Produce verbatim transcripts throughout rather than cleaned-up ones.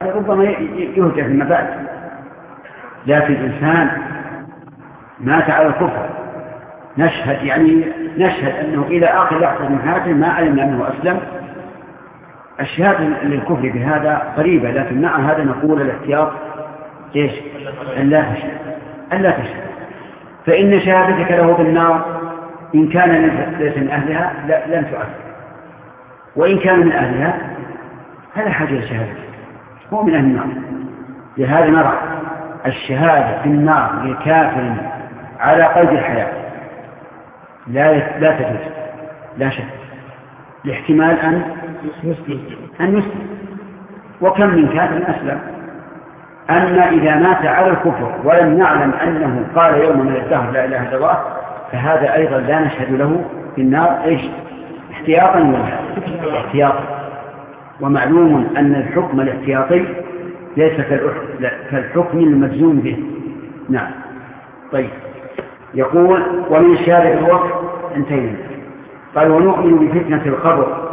هذا ربما يهجر في المبادئ. لكن الإنسان مات على الكفر نشهد يعني نشهد أنه إلى آخر لحظة من حياته ما علمنا أنه أسلم، الشهادة للكفر بهذا قريبة، لكن مع هذا نقول الاحتياط إيش؟ أن لا تشهد أن لا تشهد فإن شهادتك له بالنار إن كان ليس من أهلها لن تؤثر، وإن كان من أهلها هذا حاجة لشهادتك، هو من أهل النار. لهذا نرى الشهادة في النار لكافر على قيد الحياة لا لا تجوز لا شك، لاحتمال أن أن يسلم، وكم من كافر أسلم. أما إذا مات على الكفر ولم نعلم أنه قال يوم من الدهر لا إله إلا الله فهذا أيضا لا نشهد له في النار إيش؟ احتياطا ولا احتياطا. ومعلوم أن الحكم الاحتياطي ليس كالحكم المجزوم به. نعم. طيب يقول ومن شارع الوقت انتهينا. قال ونؤمن بفتنة القبر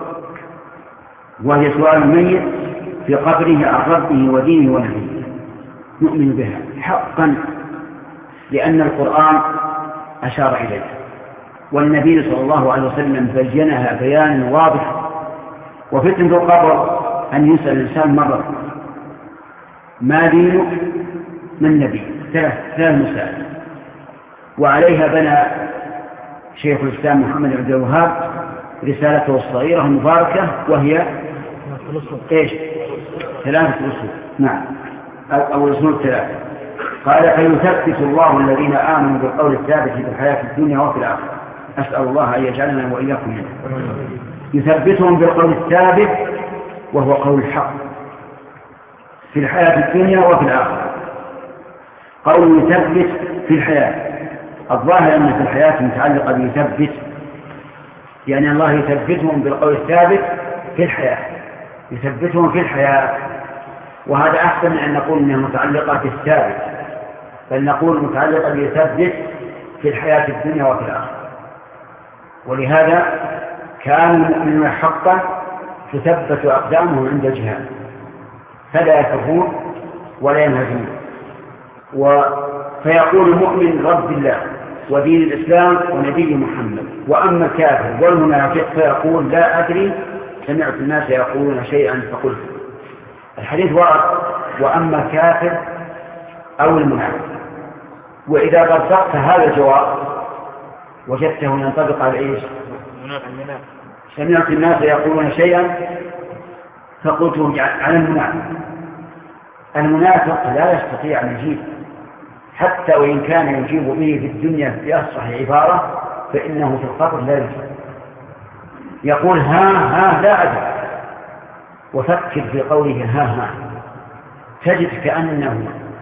وهي سؤال الميت في قبره عن ربه ودينه ونبيه، نؤمن بها حقا لأن القرآن أشار إليها والنبي صلى الله عليه وسلم بينها بيانا واضحا. وفتنة القبر أن يسأل الإنسان مرة ما دينك من نبي، ثلاث ثلاث مسائل، وعليها بنى شيخ الإسلام محمد بن عبد الوهاب رسالته الصغيرة المباركة وهي إيش؟ ثلاثة أصول. نعم أو أصول ثلاثة. قال فيثبت الله الذين آمنوا بالقول الثابت في الحياة الدنيا وفي الآخرة. أسأل الله أن يجعلنا وإياكم منه. يثبتهم بالقول الثابت وهو قول الحق في الحياة الدنيا وفي الآخرة. قول يثبت في الحياة الظاهر أن في الحياة متعلقة بيثبت، يعني الله يثبتهم بالقول الثابت في الحياة، يثبتهم في الحياة، وهذا أحسن من أن نقول أنها متعلقة بالثابت، بل نقول متعلقة بيثبت في الحياة الدنيا وفي الآخرة. ولهذا كان المؤمنون حقا تثبت أقدامهم عند الجهاد فلا يفرون ولا ينهزمون. فيقول المؤمن رب الله ودين الإسلام ونبي محمد، وأما الكافر والمنافق فيقول لا أدري سمعت الناس يقولون شيئا فقلت. الحديث ورد وأما الكافر أو المنافق، وإذا طبقت هذا الجواب وجدته ينطبق على إيش؟ سمعت الناس يقولون شيئا فقلت على المنافق. المنافق لا يستطيع أن يجيب حتى وإن كان يجيب به في الدنيا في أصح عبارة فإنه في القبر لا يجيب، يقول ها ها لا أدري. وفكر في قوله ها ها تجد كأنه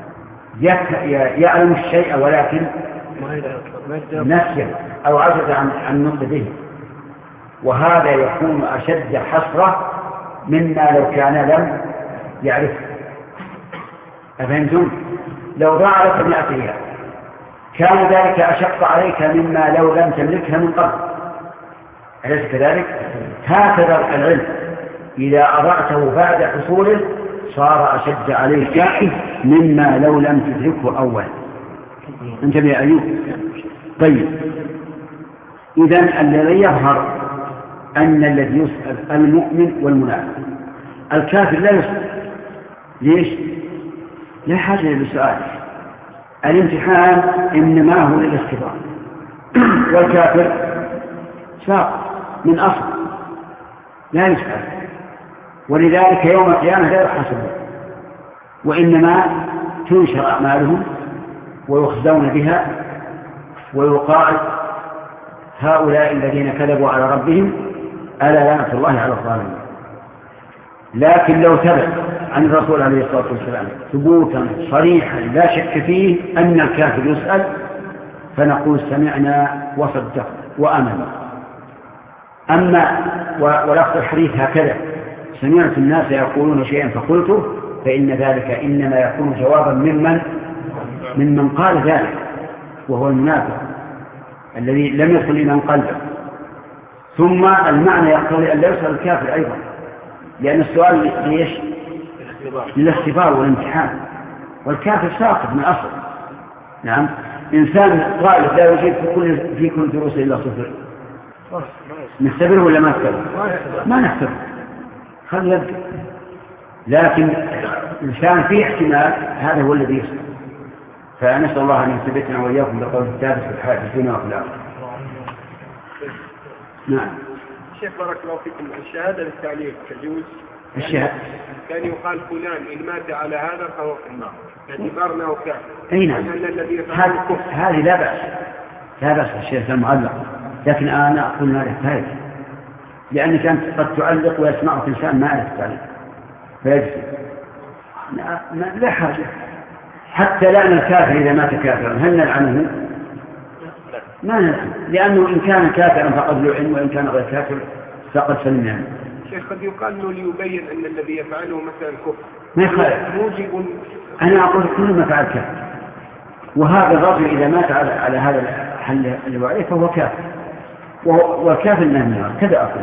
يعلم الشيء ولكن نسيه أو عجز عن النطق به، وهذا يكون أشد حسرة مما لو كان لم يعرفه. أفهمتم؟ لو ضاع لك مئة ريال كان ذلك أشق عليك مما لو لم تملكها من قبل، أليس كذلك؟ هكذا العلم إذا أضعته بعد حصوله صار أشد عليك مما لو لم تدركه أول. انتبه يا أيوب. طيب إذن الذي يظهر أن الذي يسأل المؤمن والمنافق. الكافر لا يسأل. ليش؟ لا حاجة للسؤال، الامتحان إنما هو للاختبار، والكافر ساق من أصل لا يسأل، ولذلك يوم القيامة لا يحاسبون، وإنما تنشر أعمالهم ويخزون بها ويقال هؤلاء الذين كذبوا على ربهم ألا لعنة الله على الظالمين. لكن لو ثبت عن الرسول عليه الصلاة والسلام ثبوتا صريحا لا شك فيه أن الكافر يسأل فنقول سمعنا وصدقنا وآمنا. أما ولفظ الحديث هكذا سمعت الناس يقولون شيئا فقلته فإن ذلك إنما يكون جوابا ممن ممن قال ذلك وهو المنافق الذي لم يدخل إيمان قلبه. ثم المعنى يقتضي أن لا يسأل الكافر أيضا، لأن السؤال ليش؟ للاختبار والامتحان، والكافر ساقط من أصل. نعم. إنسان طالب لا يجيب في كل في كل دروس إلا صفر، نختبره ولا ما نختبره؟ ما نختبره، خلي يبدأ. لكن إنسان فيه احتمال، هذا هو الذي يصل. فنسأل الله أن يثبتنا وإياكم بقول الثابت في الحياة الدنيا وفي الآخرة. نعم. شيخ بارك الله فيكم، الشهادة للتعليم تجوز؟ الشهادة كان يقال فلان إن مات على هذا فهو في النار باعتبارنا وكافر. أي نعم. هذه لا بأس، لا بأس الشيخ المعلق، لكن أنا أقول ما له فائدة، لأنك أنت قد تعلق ويسمعك إنسان ما يعرف التعليق فيجزي. لا حاجة. حتى لأن الكافر إذا مات كافرا هل نلعنه؟ ما نلعنه، لأنه إن كان كافرا فقد لعن، وإن كان غير كافر فقد سلم. شيخ قد يقال له ليبين أن الذي يفعله مثلا كفر ما يخالف. موجب. أنا أقول كل ما فعل كافر، وهذا الرجل إذا مات على, على هذا الحل اللي عليه فهو كافر، والكافر من النار. كذا أقول.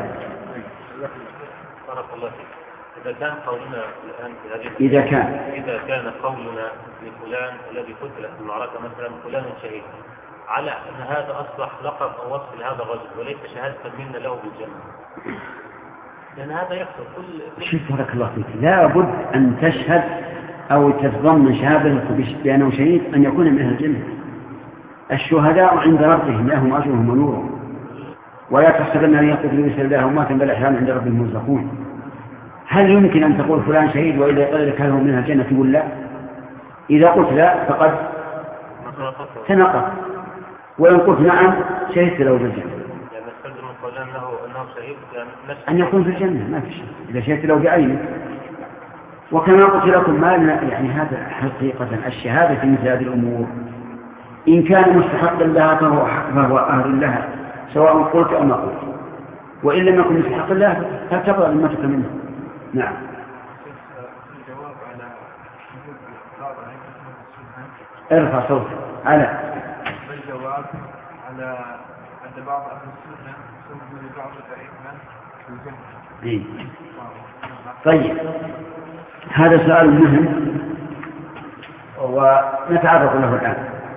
بارك الله فيك. إذا كان قولنا الآن في هذه إذا كان إذا كان قولنا لفلان الذي قتل في المعركة مثلا فلان شهيد، على أن هذا أصبح لقب أو وصف لهذا الرجل وليس شهادة منا له بالجنة، لأن هذا يحصل كل. شوف بارك الله فيك، لا بد أن تشهد أو تتضمن شهادته بأنه شهيد أن يكون من أهل الجنة. الشهداء عند ربهم لهم أجرهم ونورهم، ولا تحسبن أن يقتلوا في سبيل الله أمواتا بل أحياء عند ربهم يرزقون. هل يمكن أن تقول فلان شهيد وإذا قال لك هل هو من أهل الجنة تقول لا؟ إذا قلت لا فقد تنقض، وإن قلت نعم شهدت له بالجنة. يعني نستلزم من قولنا أنه أنه شهيد يعني أن يكون في الجنة، ما في شيء إذا شهدت له بعينه. وكما قلت لكم ما يعني هذا حقيقة الشهادة في مثل هذه الأمور إن كان مستحقا لها فهو, فهو أهل لها سواء قلت أو ما قلت، وإن لم يكن مستحقا لها فتبقى ذمتك منه. نعم. الجواب على ارفع صوتك. على الجواب على أن بعض أهل السنة سموا لبعض الأئمة في الجنة. طيب هذا سؤال مهم ونتعرض له الآن.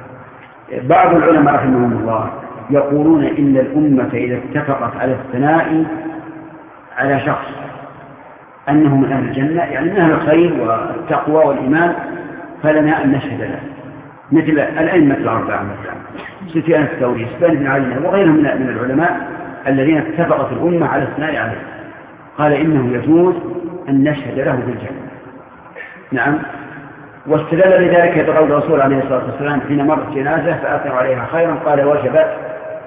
بعض العلماء رحمهم الله يقولون إن الأمة إذا اتفقت على الثناء على شخص أنه من أهل الجنة، يعني من أهل الخير والتقوى والإيمان، فلنا أن نشهد له، مثل الأئمة الأربعة مثلا سفيان الثوري، سفيان بن عيينة وغيرهم من العلماء الذين اتفقت الأمة على الثناء عليه، قال إنه يجوز أن نشهد له بالجنة. نعم. واستدل لذلك بقول الرسول عليه الصلاة والسلام حين مرت جنازة فأثنوا عليها خيرا قال وجبت،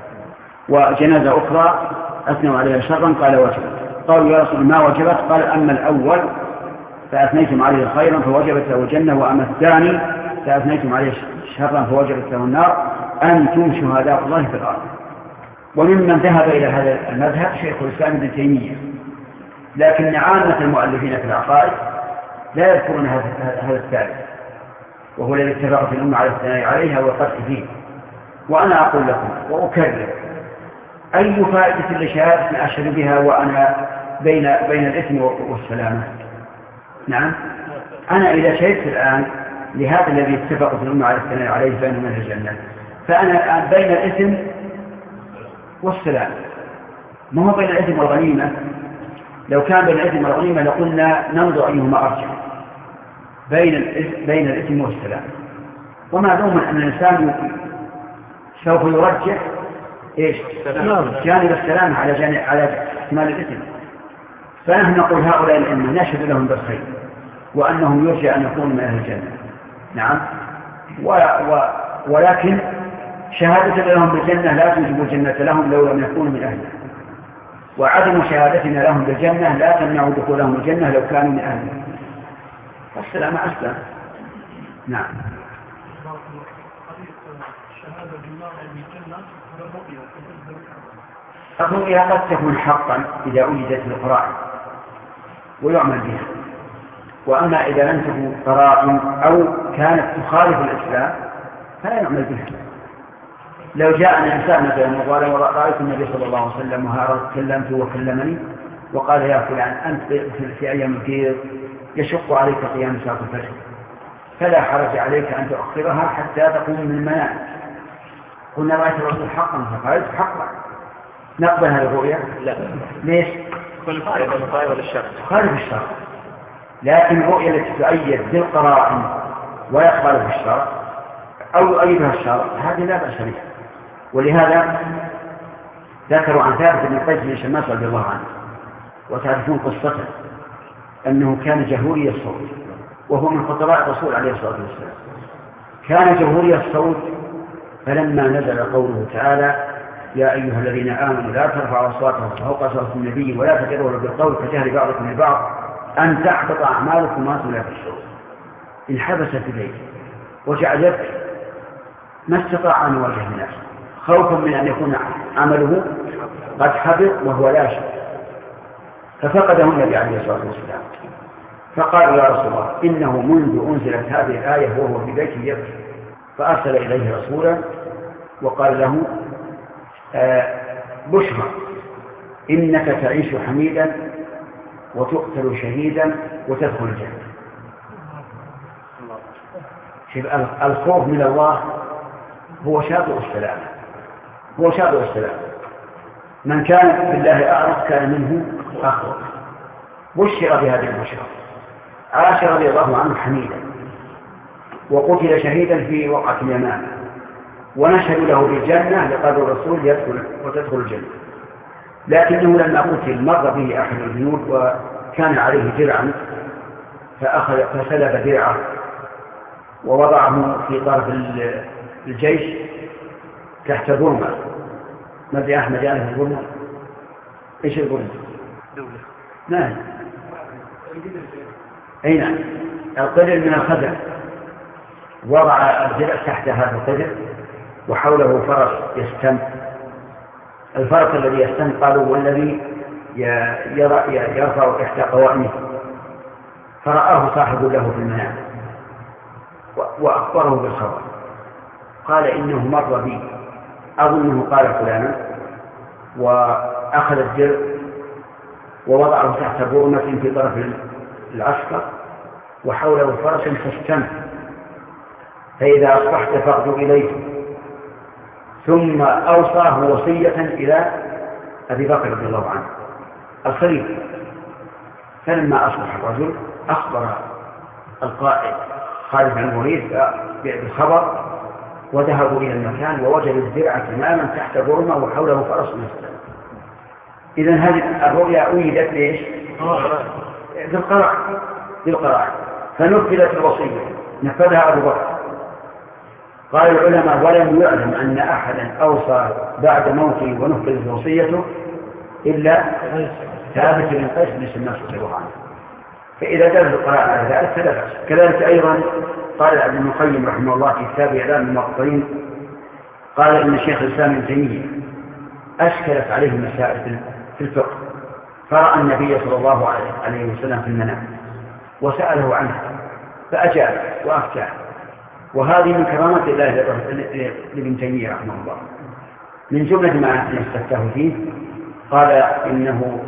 وجنازة أخرى أثنوا عليها شرا قال وجبت. قالوا يا رسول ما وجبت؟ قال أما الأول فأثنيتم عليه خيرا فوجبت له الجنة، وأما الثاني فأثنيتم عليه شرا فوجبت له النار، أنتم شهداء الله في الأرض. وممن ذهب إلى هذا المذهب شيخ الإسلام ابن تيمية، لكن عامة المؤلفين في العقائد لا يذكرون هذا الثالث، وهو الذي اتفقت الأمة على الثناء عليها والقدح فيه. وأنا أقول لكم وأكرر، أي فائدة لشهادة أشهد بها وأنا بين بين الإثم والسلامة؟ نعم. أنا إذا شهدت الآن لهذا الذي اتفقت الأمة على الثناء عليه فإنه من الجنة، فأنا الآن بين الإثم والسلام، ما هو بين الإثم والغنيمة. لو كان بين الإثم والغنيمة لقلنا ننظر أيهما أرجح، بين بين الإثم والسلام. ومعلوم أن الإنسان سوف يرجح إيش؟ جانب السلام على جانب على احتمال الإثم. فنحن نقول هؤلاء الأئمة نشهد لهم بالخير وأنهم يرجى أن يكونوا من أهل الجنة. نعم. و و ولكن شهادة لهم بالجنة لا توجب الجنة لهم لو لم يكونوا من أهلها، وعدم شهادتنا لهم بالجنة لا تمنع دخولهم الجنة لو كانوا من أهلها. والسلام أسلم. نعم. الرؤيا قد تكون حقا إذا وجدت القرائن ويعمل بها، وأما إذا لم تكن قرائن أو كانت تخالف الإسلام فلا يعمل بها. لو جاء الإنسان مثلا وقال رأيت النبي صلى الله عليه وسلم وهذا كلمته وكلمني وقال يا فلان أنت في أيام البيض يشق عليك قيام صلاة الفجر فلا حرج عليك أن تؤخرها حتى تقوم من المنام. قلنا رأيت الرسول حقا فقالت حقا نقبل هذه الرؤيا؟ لا. ليش؟ خالف الشرع. لكن الرؤيا التي تؤيد بالقرائن ويخالف الشرع أو يؤيدها الشرع هذه لا بأس بها. ولهذا ذكروا عن ثابت بن قيس بن شماس رضي الله عنه وتعرفون قصته أنه كان جهوري الصوت وهو من خطباء الرسول عليه الصلاة والسلام. كان جهوري الصوت فلما نزل قوله تعالى يا أيها الذين آمنوا لا ترفعوا أصواتكم فوق صوت النبي ولا تجهروا بالقول كجهر بعضكم لبعض أن تحبط أعمالكم وأنتم لا تشعرون انحبس في بيته وجعل يبكي ما استطاع أن يواجه الناس خوفا من أن يكون عمله قد حبط وهو لا شك. ففقده النبي عليه الصلاة والسلام فقال يا رسول الله إنه منذ أنزلت هذه الآية وهو في بيته يبكي. فأرسل إليه رسولا وقال له آه بشرى إنك تعيش حميدا وتقتل شهيدا وتدخل الجنة. الخوف من الله هو شاطئ السلام هو شاطئ السلام. من كان بالله أعرف كان منه أخوف. بشر بهذه البشرى عاش رضي الله عنه حميدا وقتل شهيدا في وقعة اليمامة ونشهد له بالجنة لقول الرسول يدخل وتدخل الجنة. لكنه لما قتل مر به أحد الجنود وكان عليه درعا فأخذ فسلب درعه ووضعه في طرف الجيش تحت برمة. ماذا أحمد يعرف البرمة؟ إيش البرمة؟ نعم أي نعم القدر من الخدر. وضع الدرع تحت هذا القدر وحوله فرس يستم. الفرس الذي يستم قالوا والذي يرفع إحدى قوائمه. فرآه صاحب له في المنام وأخبره بالخبر قال إنه مر بي أظنه قال فلانا وأخذ الدرع ووضعه تحت برمة في طرف العسكر وحوله فرس فاستم. فإذا أصبحت فاغدو إليه. ثم أوصاه وصية إلى أبي بكر رضي الله عنه الخليفة. فلما أصبح الرجل أخبر القائد خالد بن الوليد بالخبر وذهبوا إلى المكان ووجدوا الدرع تماما تحت برمة وحوله فرس مستم. إذن هذه الرؤيا أويدت ليش؟ بالقراءة بالقراءة فنفذت الوصية نفذها أبو بكر. قال العلماء ولم يعلم أن أحدا أوصى بعد موته ونفذت وصيته إلا ثابت بن قيس بن شماس رضي الله عنه. فإذا دل القراءة على ذلك فلا بأس. كذلك أيضا قال ابن القيم رحمه الله في كتاب إعلام الموقعين قال إن الشيخ الإسلام ابن تيمية أشكلت عليه مسائل في الفقه فرأى النبي صلى الله عليه وسلم في المنام وسأله عنها فأجاب وأفتاه. وهذه من كرامات الله لابن تيمية رحمه الله. من جملة ما نستفتاه فيه قال إنه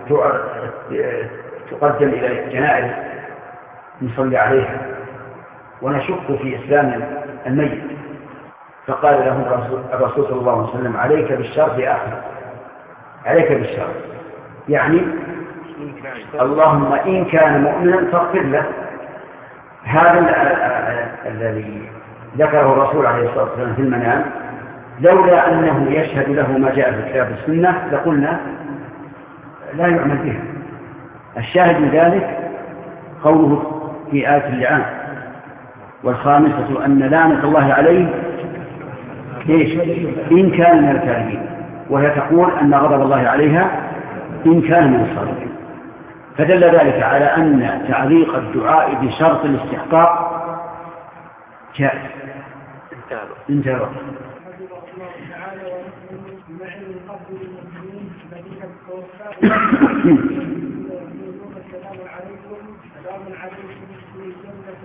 تقدم إلى جنائز نصلي عليها ونشك في إسلام الميت. فقال له الرسول صلى الله عليه وسلم عليك بالشر يا أحمد عليك بالشر يعني اللهم إن كان مؤمنا فاغفر له. هذا الذي ذكره الرسول عليه الصلاة والسلام في المنام لولا أنه يشهد له ما جاء في كتاب السنة لقلنا لا يعمل به. الشاهد من ذلك قوله في آية اللعان والخامسة أن لعنة الله عليه إيش؟ إن كان من الكاذبين. وهي تقول أن غضب الله عليها إن كان من الصادقين. فدل ذلك على أن تعليق الدعاء بشرط الاستحقاق جائز. انتهى.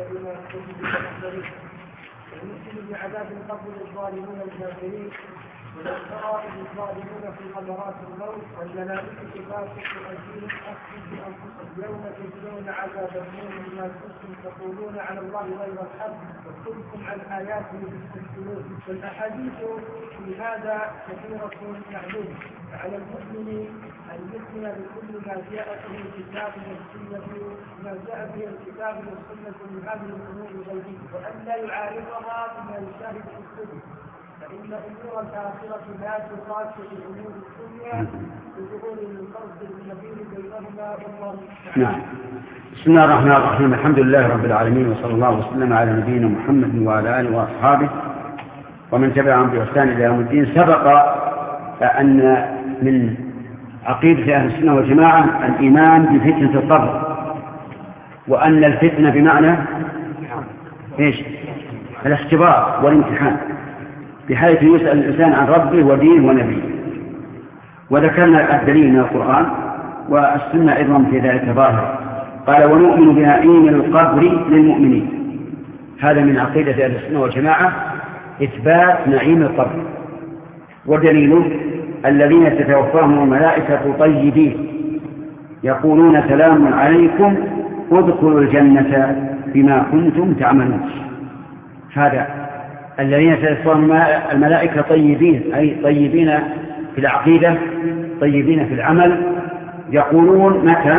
بعذاب القبر الظالمين الكافرين والفرائض الظالمون في غمرات الموت والملائكة باسط أيديهم أخذوا بأنفسهم يوم تجزون عذاب النور بما كنتم تقولون على الله غير الحق وكنتم عن آياته تستكبرون. والأحاديث في هذا كثيرة معلومة، فعلى المؤمن أن يؤمن بكل ما جاء به الكتاب والسنة ما جاء به الكتاب والسنة من هذه الأمور الغيبية، وأن لا يعارضها بما يشاهد في الكتب، فإن أمور الآخرة لا تقاس بأمور الدنيا بظهور الفرق النبيل بينهما والله. نعم. بسم الله الرحمن الرحيم، الحمد لله رب العالمين، وصلى الله وسلم على نبينا محمد وعلى آله وأصحابه ومن تبعهم بإحسان إلى يوم الدين. سبق أن من عقيدة أهل السنة والجماعة الإيمان بفتنة القبر، وأن الفتنة بمعنى إيش؟ الاختبار والامتحان، بحيث يسأل الإنسان عن ربه ودينه ونبيه. وذكرنا الدليل من القرآن والسنة أيضا في ذلك ظاهر. قال ونؤمن بنعيم القبر للمؤمنين. هذا من عقيدة أهل السنة والجماعة إثبات نعيم القبر. ودليله الذين تتوفاهم الملائكة طيبين يقولون سلام عليكم ادخلوا الجنة بما كنتم تعملون. هذا الذين تتوفاهم الملائكة طيبين، أي طيبين في العقيدة طيبين في العمل، يقولون متى؟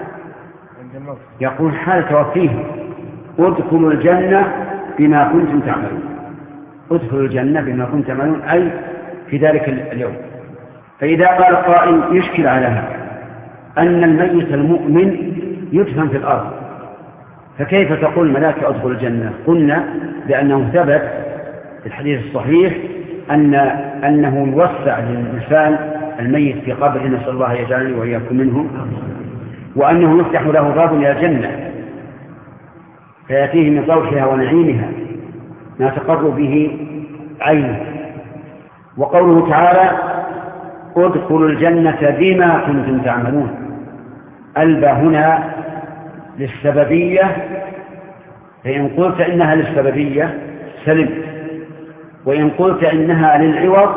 يقول حال توفيهم ادخلوا الجنة بما كنتم تعملون. ادخلوا الجنة بما كنتم تعملون أي في ذلك اليوم. فإذا قال قائل يشكل على هذا أن الميت المؤمن يدفن في الأرض، فكيف تقول الملائكة ادخلوا الجنة؟ قلنا لأنه ثبت في الحديث الصحيح أن أنه يوسع للإنسان الميت في قبره، نسأل الله يجعلني وإياكم منهم، وأنه يفتح له باب إلى الجنة فيأتيه من طوحها ونعيمها ما تقر به عينه. وقوله تعالى ادخلوا الجنة بما كنتم تعملون، ألبى هنا للسببية، فإن قلت إنها للسببية سلم، وإن قلت إنها للعوض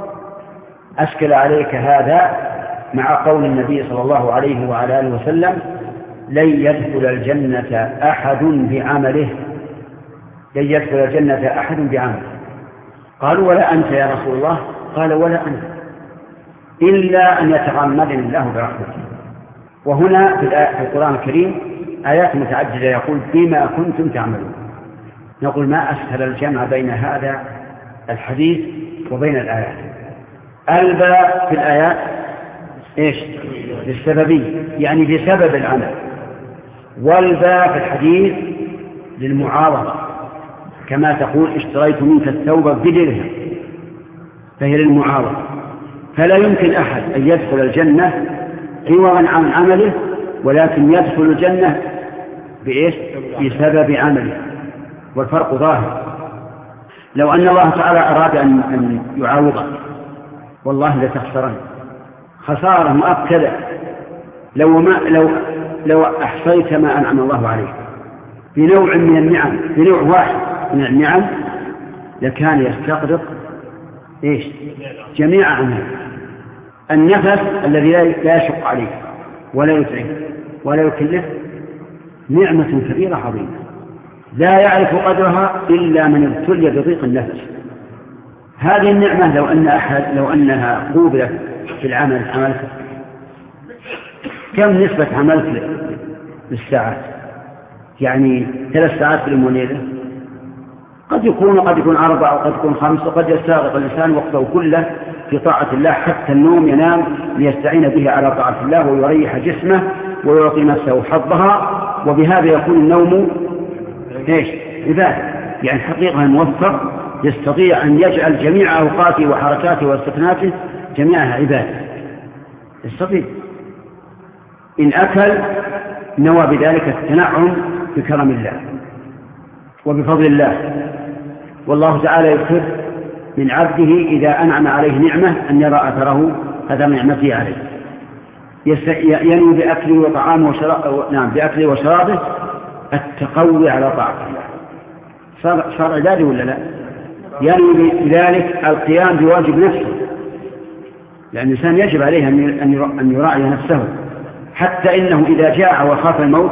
أشكل عليك هذا مع قول النبي صلى الله عليه وعلى آله وسلم لن يدخل الجنة أحد بعمله، لن يدخل الجنة أحد بعمله. قالوا ولا أنت يا رسول الله؟ قال ولا أنت إلا أن يتغمدني الله برحمته. وهنا في القرآن الكريم آيات متعددة يقول بما كنتم تعملون. نقول ما أسهل الجمع بين هذا الحديث وبين الآيات. ألبى في الآيات إيش؟ للسببية، يعني بسبب العمل، والبى في الحديث للمعاوضة، كما تقول اشتريت منك الثوب بدرهم، فهي للمعاوضة. فلا يمكن أحد أن يدخل الجنة عوضا عن عمله، ولكن يدخل الجنة بإيش؟ بسبب عمله، والفرق ظاهر. لو أن الله تعالى أراد أن يعاوضك والله لتخسرن خسارة مؤكدة لو, ما لو, لو أحصيت ما أنعم الله عليك بنوع من النعم، بنوع واحد من النعم، لكان يستغرق إيش؟ جميع أعماله. النفس الذي لا يشق عليك ولا يتعب ولا يكلف نعمة كبيرة عظيمة لا يعرف قدرها إلا من ابتلي بضيق النفس. هذه النعمة لو أن أحد لو أنها قوبلت في العمل عملك، كم نسبة عملك للساعات؟ يعني ثلاث ساعات في اليوم وليلة، قد يكون قد يكون أربعة وقد يكون خمسة، وقد يستغرق الإنسان وقته كله في طاعة الله، حتى النوم ينام ليستعين به على طاعة الله ويريح جسمه ويعطي نفسه حظها، وبهذا يكون النوم إيش؟ عبادة. يعني حقيقة الموفق يستطيع أن يجعل جميع أوقاته وحركاته واستثناته جميعها عبادة، يستطيع. إن أكل نوى بذلك التنعم بكرم الله وبفضل الله. والله تعالى يحب من عبده إذا أنعم عليه نعمة أن يرى أثره أثر نعمته عليه، ينوي بأكله وطعامه وشرابه، نعم بأكله وشرابه التقوي على طاعة الله. صار صار عبادي ولا لا؟ ينوي بذلك القيام بواجب نفسه، لأن الإنسان يجب عليه أن يراعي نفسه، حتى إنه إذا جاع وخاف الموت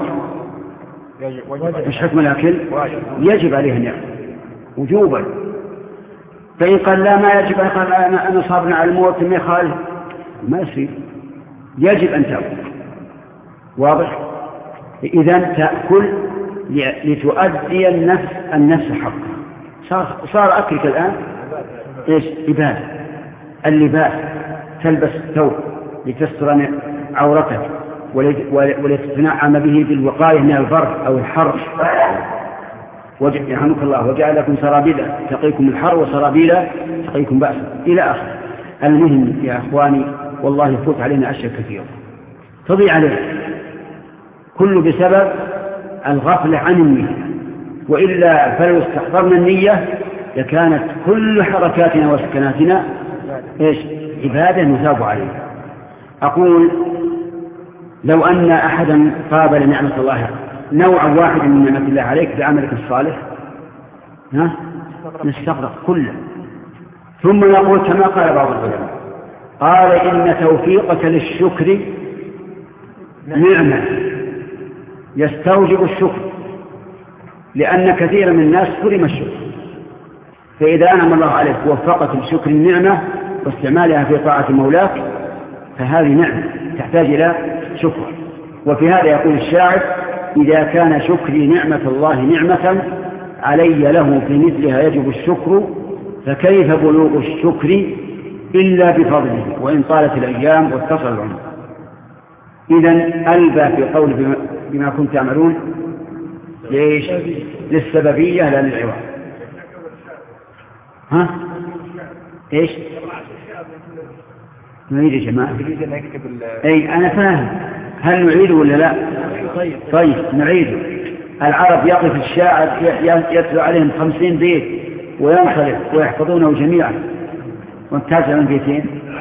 مش حكم الأكل يجب عليه أن يأكل وجوبا. فإن قال لا ما يجب، قال أنا صابنا على الموت ما يخالف، ما يصير، يجب أن تأكل. واضح؟ إذن تأكل لتؤدي النفس النفس حقها. صار, صار أكلك الآن إيش؟ عبادة. اللباس، تلبس الثوب لتستر عورتك ولتتنعم به بالوقاية من البرد أو الحر، يرحمك الله، وجعل لكم سرابيل تقيكم الحر وسرابيل تقيكم بأسا إلى آخر. المهم يا أخواني والله يفوت علينا أشياء كثيرة تضيع علينا، كل بسبب الغفلة عن النية، وإلا فلو استحضرنا النية لكانت كل حركاتنا وسكناتنا إيش؟ عبادة نثاب عليها. أقول لو أن أحدا قابل نعمة الله نوع واحد من نعمة الله عليك بعملك الصالح ها نستغرق كله. ثم نقول كما قال بعض العلماء، قال إن توفيقك للشكر نعمة يستوجب الشكر، لأن كثير من الناس كرم الشكر، فإذا أنعم الله عليك ووفقك لشكر النعمة واستعمالها في طاعة مولاك فهذه نعمة تحتاج إلى شكر. وفي هذا يقول الشاعر: إذا كان شكري نعمة الله نعمة علي له في مثلها يجب الشكر، فكيف بلوغ الشكر إلا بفضله وإن طالت الأيام واتصل العمر. إذن ألبى في قول بما كنت تعملون ليش؟ للسببية لا للعوض. ها؟ إيش؟ نعيد يا جماعة. أي أنا فاهم، هل نعيده ولا لا؟ طيب نعيده. العرب يقف الشاعر يتلو عليهم خمسين بيت وينصرف ويحفظونه جميعا وانتهى من بيتين.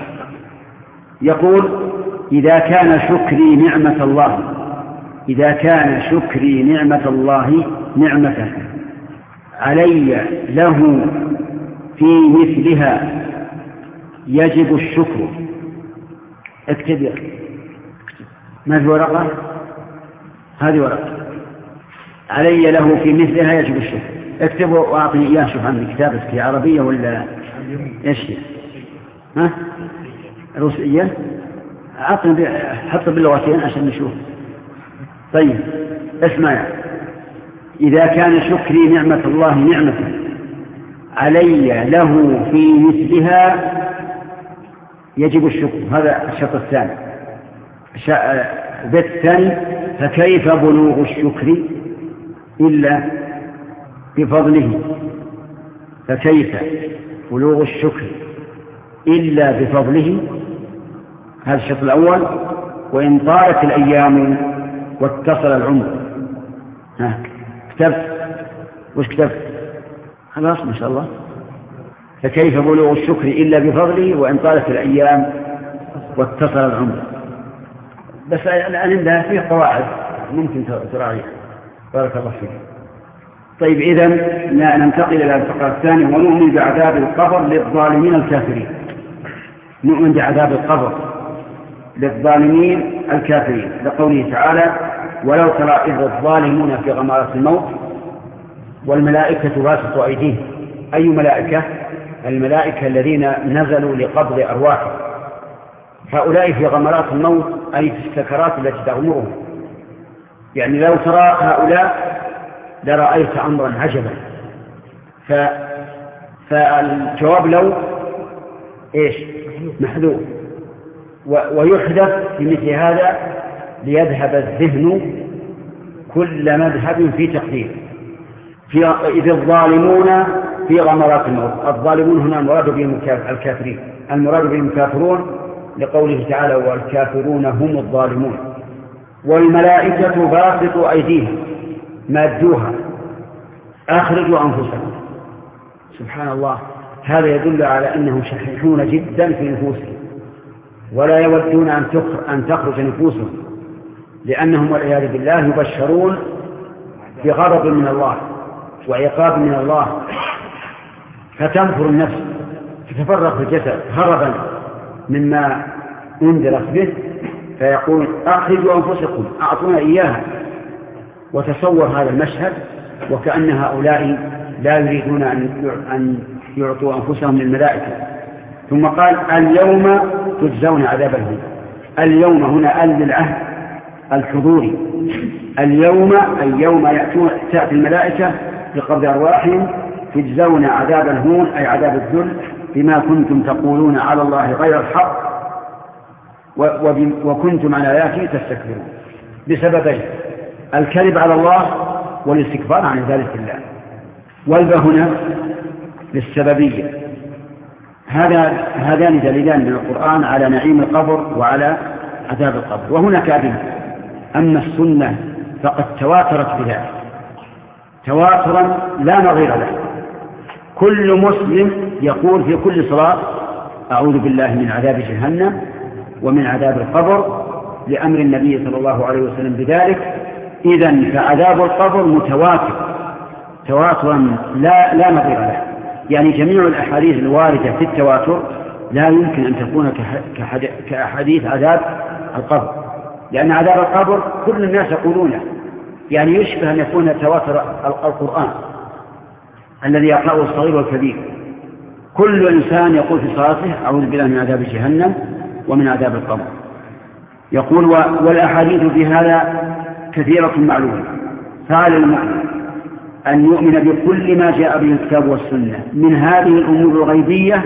يقول: إذا كان شكري نعمة الله إذا كان شكري نعمة الله نعمة علي له في مثلها يجب الشكر. اكتب يا ما في ورقة؟ هذه ورقة. علي له في مثلها يجب الشكر. اكتبوا واعطني اياه. شوف عندي كتابتك هي عربية ولا ايش؟ ها؟ روسية؟ اعطني حط باللغتين عشان نشوف. طيب اسمع يعني. إذا كان شكري نعمة الله نعمة علي له في مثلها يجب الشكر. هذا الشرط الثاني. البيت الثاني: فكيف بلوغ الشكر إلا بفضله فكيف بلوغ الشكر إلا بفضله. هذا الشرط الأول. وإن طالت الأيام واتصل العمر. ها كتبت؟ وش كتبت؟ خلاص ما شاء الله. فكيف بلوغ الشكر إلا بفضله وإن طالت الأيام واتصل العمر. بس الآن عندها فيه قواعد ممكن تراعيها. بارك الله فيك. طيب إذن ننتقل إلى الفقرة الثانية: ونؤمن بعذاب القبر للظالمين الكافرين. نؤمن بعذاب القبر للظالمين الكافرين لقوله تعالى: ولو ترى إذ الظالمون في غمرات الموت والملائكة باسطوا أيديهم. أي ملائكة؟ الملائكة الذين نزلوا لقبض أرواحهم. هؤلاء في غمرات الموت أي في السكرات التي تغمرهم. يعني لو ترى هؤلاء لرأيت أمرا عجبا. ف... فالجواب لو إيش؟ محذوف. و... ويحدث في مثل هذا ليذهب الذهن كل مذهب في تقدير. في إذ الظالمون في غمرات الموت. الظالمون هنا المراد بهم الكافرين، المراد بهم الكافرون لقوله تعالى: والكافرون هم الظالمون. والملائكة باسطوا أيديهم مادوها أخرجوا أنفسهم. سبحان الله. هذا يدل على أنهم شحيحون جدا في نفوسهم ولا يودون أن تخرج نفوسهم، لأنهم والعياذ بالله يبشرون بغضب من الله وعقاب من الله. فتنفر النفس تتفرق في الجسد هربا مما انذرت به، فيقول أخرجوا أنفسكم أعطونا إياها. وتصور هذا المشهد وكأن هؤلاء لا يريدون أن يعطوا أنفسهم للملائكة. ثم قال اليوم تجزون عذاب الهون. اليوم هنا ال للعهد الحضوري، اليوم أي يوم يأتون تأتي الملائكة بقبض أرواحهم تجزون عذاب الهون أي عذاب الذل بما كنتم تقولون على الله غير الحق وكنتم عن آياته تستكبرون، بسببين: الكذب على الله والاستكبار عن ذلك الله. والباء هنا للسببية. هذا هذان دليلان من القرآن على نعيم القبر وعلى عذاب القبر. وهناك أدلة، أما السنة فقد تواترت بذلك تواترا لا نظير له. كل مسلم يقول في كل صلاة أعوذ بالله من عذاب جهنم ومن عذاب القبر لأمر النبي صلى الله عليه وسلم بذلك. إذن فعذاب القبر متواتر تواترا لا, لا نظير له. يعني جميع الأحاديث الواردة في التواتر لا يمكن أن تكون كأحاديث عذاب القبر، لأن عذاب القبر كل الناس يقولونه، يعني يشبه أن يكون تواتر القرآن الذي يقرأه الصغير والكبير. كل إنسان يقول في صلاته أعوذ بالله من عذاب جهنم ومن عذاب القبر. يقول والأحاديث في هذا كثيرة معلومة، فعلى المؤمن أن يؤمن بكل ما جاء به الكتاب والسنة من هذه الأمور الغيبية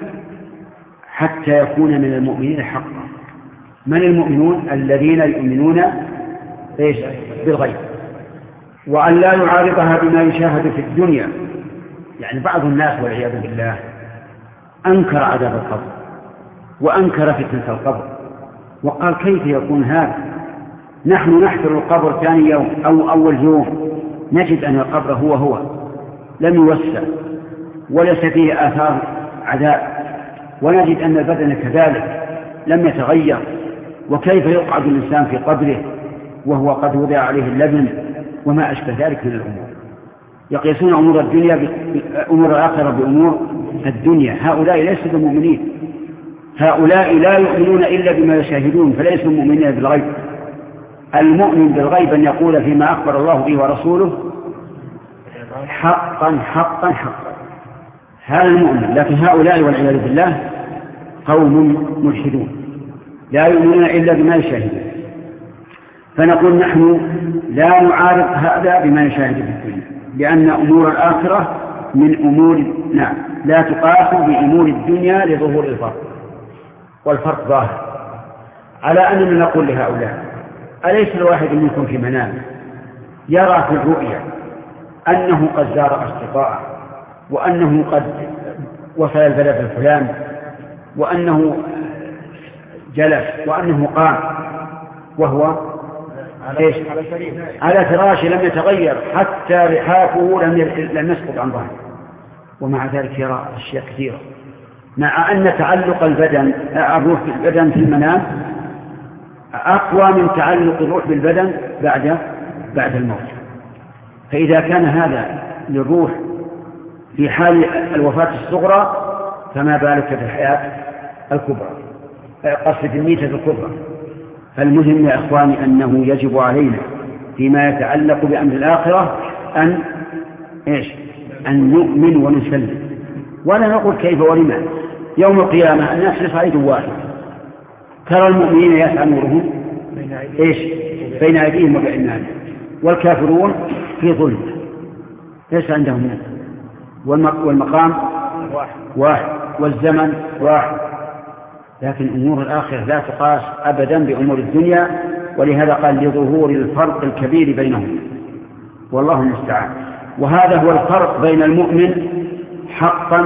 حتى يكون من المؤمنين حقا. من المؤمنون؟ الذين يؤمنون إيش؟ بالغيب، وأن لا يعارضها بما يشاهد في الدنيا. يعني بعض الناس والعياذ بالله أنكر عذاب القبر وأنكر فتنة القبر وقال كيف يكون هذا؟ نحن نحفر القبر ثاني يوم أو أول يوم نجد أن القبر هو هو لم يوسع وليس فيه آثار عذاب، ونجد أن البدن كذلك لم يتغير. وكيف يقعد الإنسان في قبره وهو قد وضع عليه اللبن وما أشبه ذلك من الأمور؟ يقيسون أمور الدنيا أمور الآخرة بأمور الدنيا. هؤلاء ليسوا بمؤمنين، هؤلاء لا يؤمنون إلا بما يشاهدون، فليسوا مؤمنين بالغيب. المؤمن بالغيب أن يقول فيما أخبر الله به ورسوله حقا حقا حقا، هذا المؤمن. لكن هؤلاء والعياذ بالله قوم ملحدون لا يؤمنون إلا بما يشاهدون. فنقول نحن لا نعارض هذا بما يشاهد في الدنيا، لأن أمور الآخرة من أمور نعم لا تقاس بأمور الدنيا لظهور الفرق، والفرق ظاهر. على أننا نقول لهؤلاء أليس الواحد منكم في منامه يرى في الرؤيا أنه قد زار أصدقاءه وأنه قد وصل البلد الفلاني وأنه جلس وأنه قام وهو إيش؟ على فراشه لم يتغير حتى رحافه لم لم يسقط عن ظهره، ومع ذلك يرى أشياء كثيرة، مع أن تعلق البدن الروح بالبدن في المنام أقوى من تعلق الروح بالبدن بعد بعد الموت. فإذا كان هذا للروح في حال الوفاة الصغرى فما بالك في الحياة الكبرى، قصد الميتة الكبرى. فالمهم يا أخواني أنه يجب علينا فيما يتعلق بأمر الآخرة أن إيش؟ أن نؤمن ونسلم، ولا نقول كيف ولما. يوم القيامة الناس لصعيد واحد، ترى المؤمنين يسعى نورهم إيش؟ بين أيديهم وبأيمانهم، والكافرون في ظلم ليس عندهم نور، والمقام واحد والزمن واحد. لكن أمور الآخرة لا تقاس أبدا بأمور الدنيا، ولهذا قال لظهور الفرق الكبير بينهم، والله المستعان. وهذا هو الفرق بين المؤمن حقا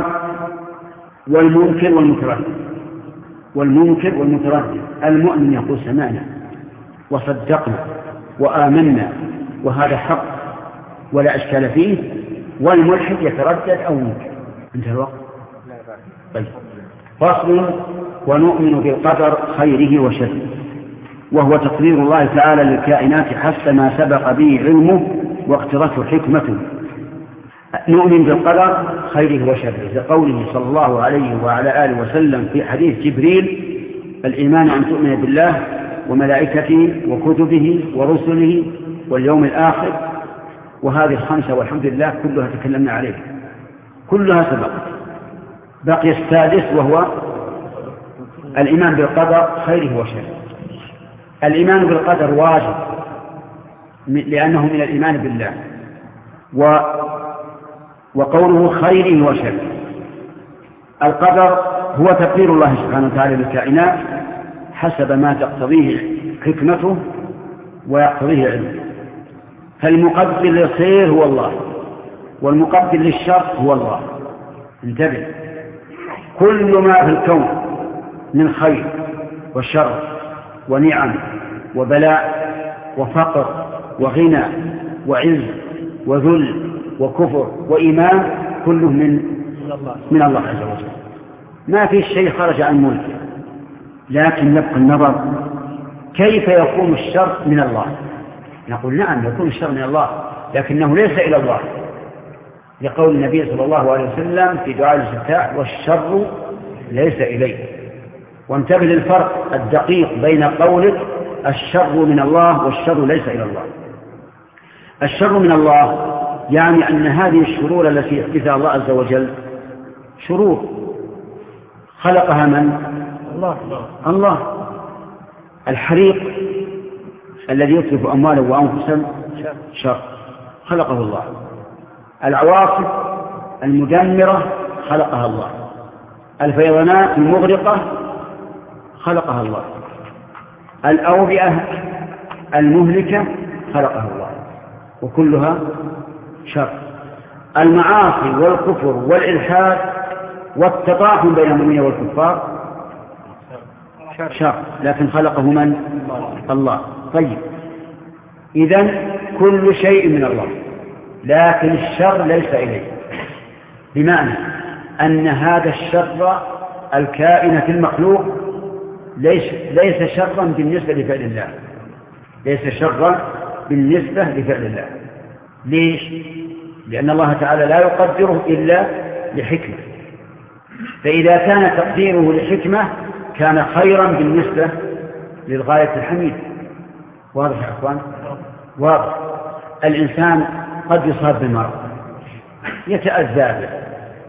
والمنكر والمتردد. والمنكر والمتردد، المؤمن يقول سمعنا وصدقنا وآمنا وهذا حق ولا أشكال فيه، والملحد يتردد أو منكر. انتهى الوقت. طيب. فصل: ونؤمن بالقدر خيره وشره، وهو تقدير الله تعالى للكائنات حسب ما سبق به علمه واقتضته حكمته، نؤمن بالقدر خيره وشره، لقوله صلى الله عليه وعلى آله وسلم في حديث جبريل: الإيمان أن تؤمن بالله وملائكته وكتبه ورسله واليوم الآخر. وهذه الخمسة والحمد لله كلها تكلمنا عليها، كلها سبق. بقي السادس وهو الإيمان بالقدر خيره وشره. الإيمان بالقدر واجب لأنه من الإيمان بالله، و وقوله خيره وشره. القدر هو تقدير الله سبحانه وتعالى للكائنات حسب ما تقتضيه حكمته ويقتضيه علمه. فالمقدر للخير هو الله، والمقدر للشر هو الله. انتبه، كل ما في الكون من خير وشر ونعم وبلاء وفقر وغنى وعز وذل وكفر وإيمان كله من من الله عز وجل. ما في شيء خرج عن ملكه، لكن يبقى النظر كيف يكون الشر من الله. نقول نعم يكون الشر من الله، لكنه ليس إلى الله، لقول النبي صلى الله عليه وسلم في دعاء الاستفتاح: والشر ليس إليه. وانتبه للفرق الدقيق بين قولك الشر من الله والشر ليس إلى الله. الشر من الله يعني أن هذه الشرور التي يحدثها الله عز وجل شرور خلقها من؟ الله. الله. الحريق الذي يتلف أمواله وأنفسهم شر خلقه الله. العواصف المدمرة خلقها الله. الفيضانات المغرقة خلقها الله. الأوبئة المهلكة خلقها الله، وكلها شر. المعاصي والكفر والإلحاد والتطاحن بين المؤمنين والكفار شر، لكن خلقه من؟ الله. طيب، إذن كل شيء من الله، لكن الشر ليس إليه، بمعنى أن هذا الشر الكائن في المخلوق ليس, ليس شرا بالنسبة لفعل الله، ليس شرا بالنسبة لفعل الله. ليش؟ لأن الله تعالى لا يقدره إلا لحكمة، فإذا كان تقديره لحكمة كان خيرا بالنسبة للغاية الحميدة. واضح يا أخوان؟ واضح. الإنسان قد يصاب بالمرض يتأذى به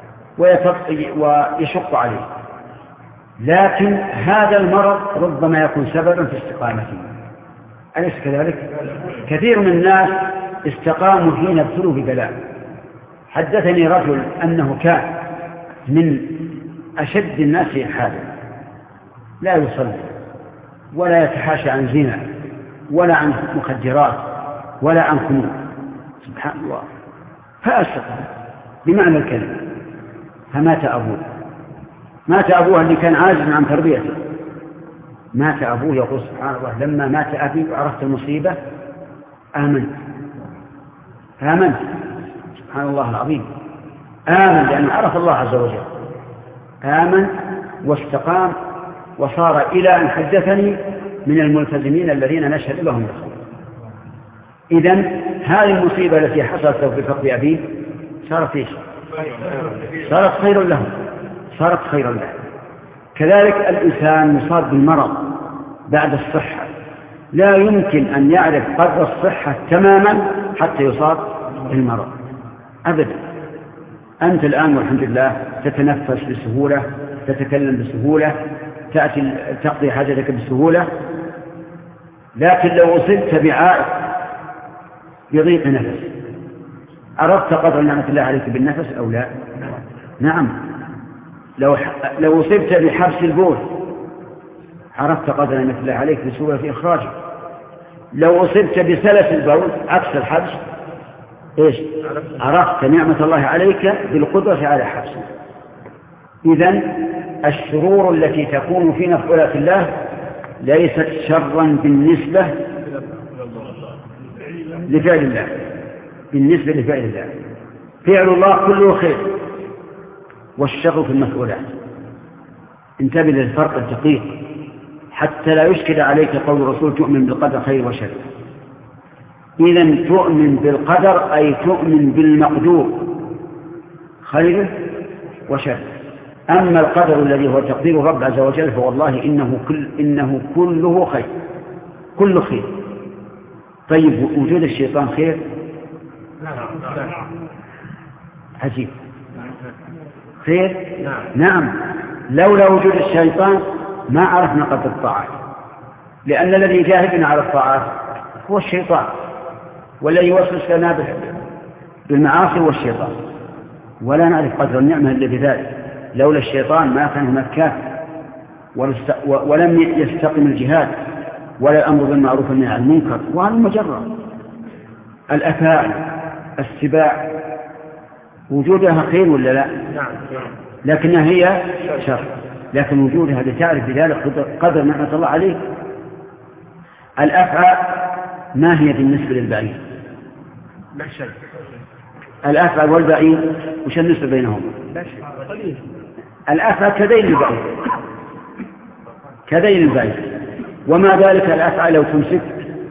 ويشق عليه، لكن هذا المرض ربما يكون سببا في استقامته، أليس كذلك؟ كثير من الناس استقاموا حين ابتلوا ببلاء. حدثني رجل أنه كان من أشد الناس إلحادا، لا يصلي ولا يتحاشى عن زنا ولا عن مخدرات ولا عن خمور، سبحان الله، فأستقام بمعنى الكلمة. فمات أبوه، مات أبوه اللي كان عاجزا عن تربيته، مات أبوه. يقول سبحان الله: لما مات أبي وعرفت المصيبة آمنت. آمنت، سبحان الله العظيم، آمن لأنه عرف الله عز وجل، آمن واستقام وصار إلى أن حدثني من الملتزمين الذين نشهد لهم بالخير. إذن هذه المصيبة التي حصلت في فقد أبيه صارت إيش؟ صارت خيرا له، صارت خيرا له. كذلك الإنسان مصاب بالمرض بعد الصحة، لا يمكن أن يعرف قدر الصحة تماما حتى يصاب بالمرض أبدا. أنت الآن والحمد لله تتنفس بسهولة، تتكلم بسهولة، تأتي تقضي حاجتك بسهولة، لكن لو أصبت بعائق بضيق نفس عرفت قدر نعمة الله عليك بالنفس أو لا؟ نعم. لو لو أصبت بحبس البول عرفت قدر نعمة الله عليك بسهولة إخراجه. لو أصبت بسلس البول عكس الحبس إيش؟ عرفت نعمة الله عليك بالقدرة على حبسه. إذن الشرور التي تكون في مفعولات الله ليست شرا بالنسبة لفعل الله، بالنسبة لفعل الله. فعل الله كله خير، والشر في المفعولات. انتبه للفرق الدقيق حتى لا يشكل عليك قول الرسول: تؤمن بالقدر خير وشر. إذن تؤمن بالقدر أي تؤمن بالمقدور خير وشر. أما القدر الذي هو تقدير الرب عز وجل فوالله إنه, كل إنه كله خير، كل خير. طيب وجود الشيطان خير؟ عجيب. خير؟ نعم. لولا وجود الشيطان ما عرفنا قدر الطاعات، لأن الذي يجاهدنا على الطاعات هو الشيطان، والذي يوسوس لنا بالمعاصي هو الشيطان، ولا نعرف قدر النعمة إلا بذلك. لولا الشيطان ما كان هناك كافر، ولم يستقم الجهاد ولا الأمر بالمعروف والنهي عن المنكر. وهذا مجرد الأفاعي السباع وجودها خير ولا لا؟ لكنها هي شر، لكن وجودها لتعرف بذلك قدر نعمة الله عليه. الأفعى ما هي بالنسبة للبعيد؟ لا شيء. الأفعى والبعيد وش النسبة بينهم؟ لا شيء. الأفعى كذيل البعيد، كذيل البعيد، وما ذلك الأفعى لو تمسك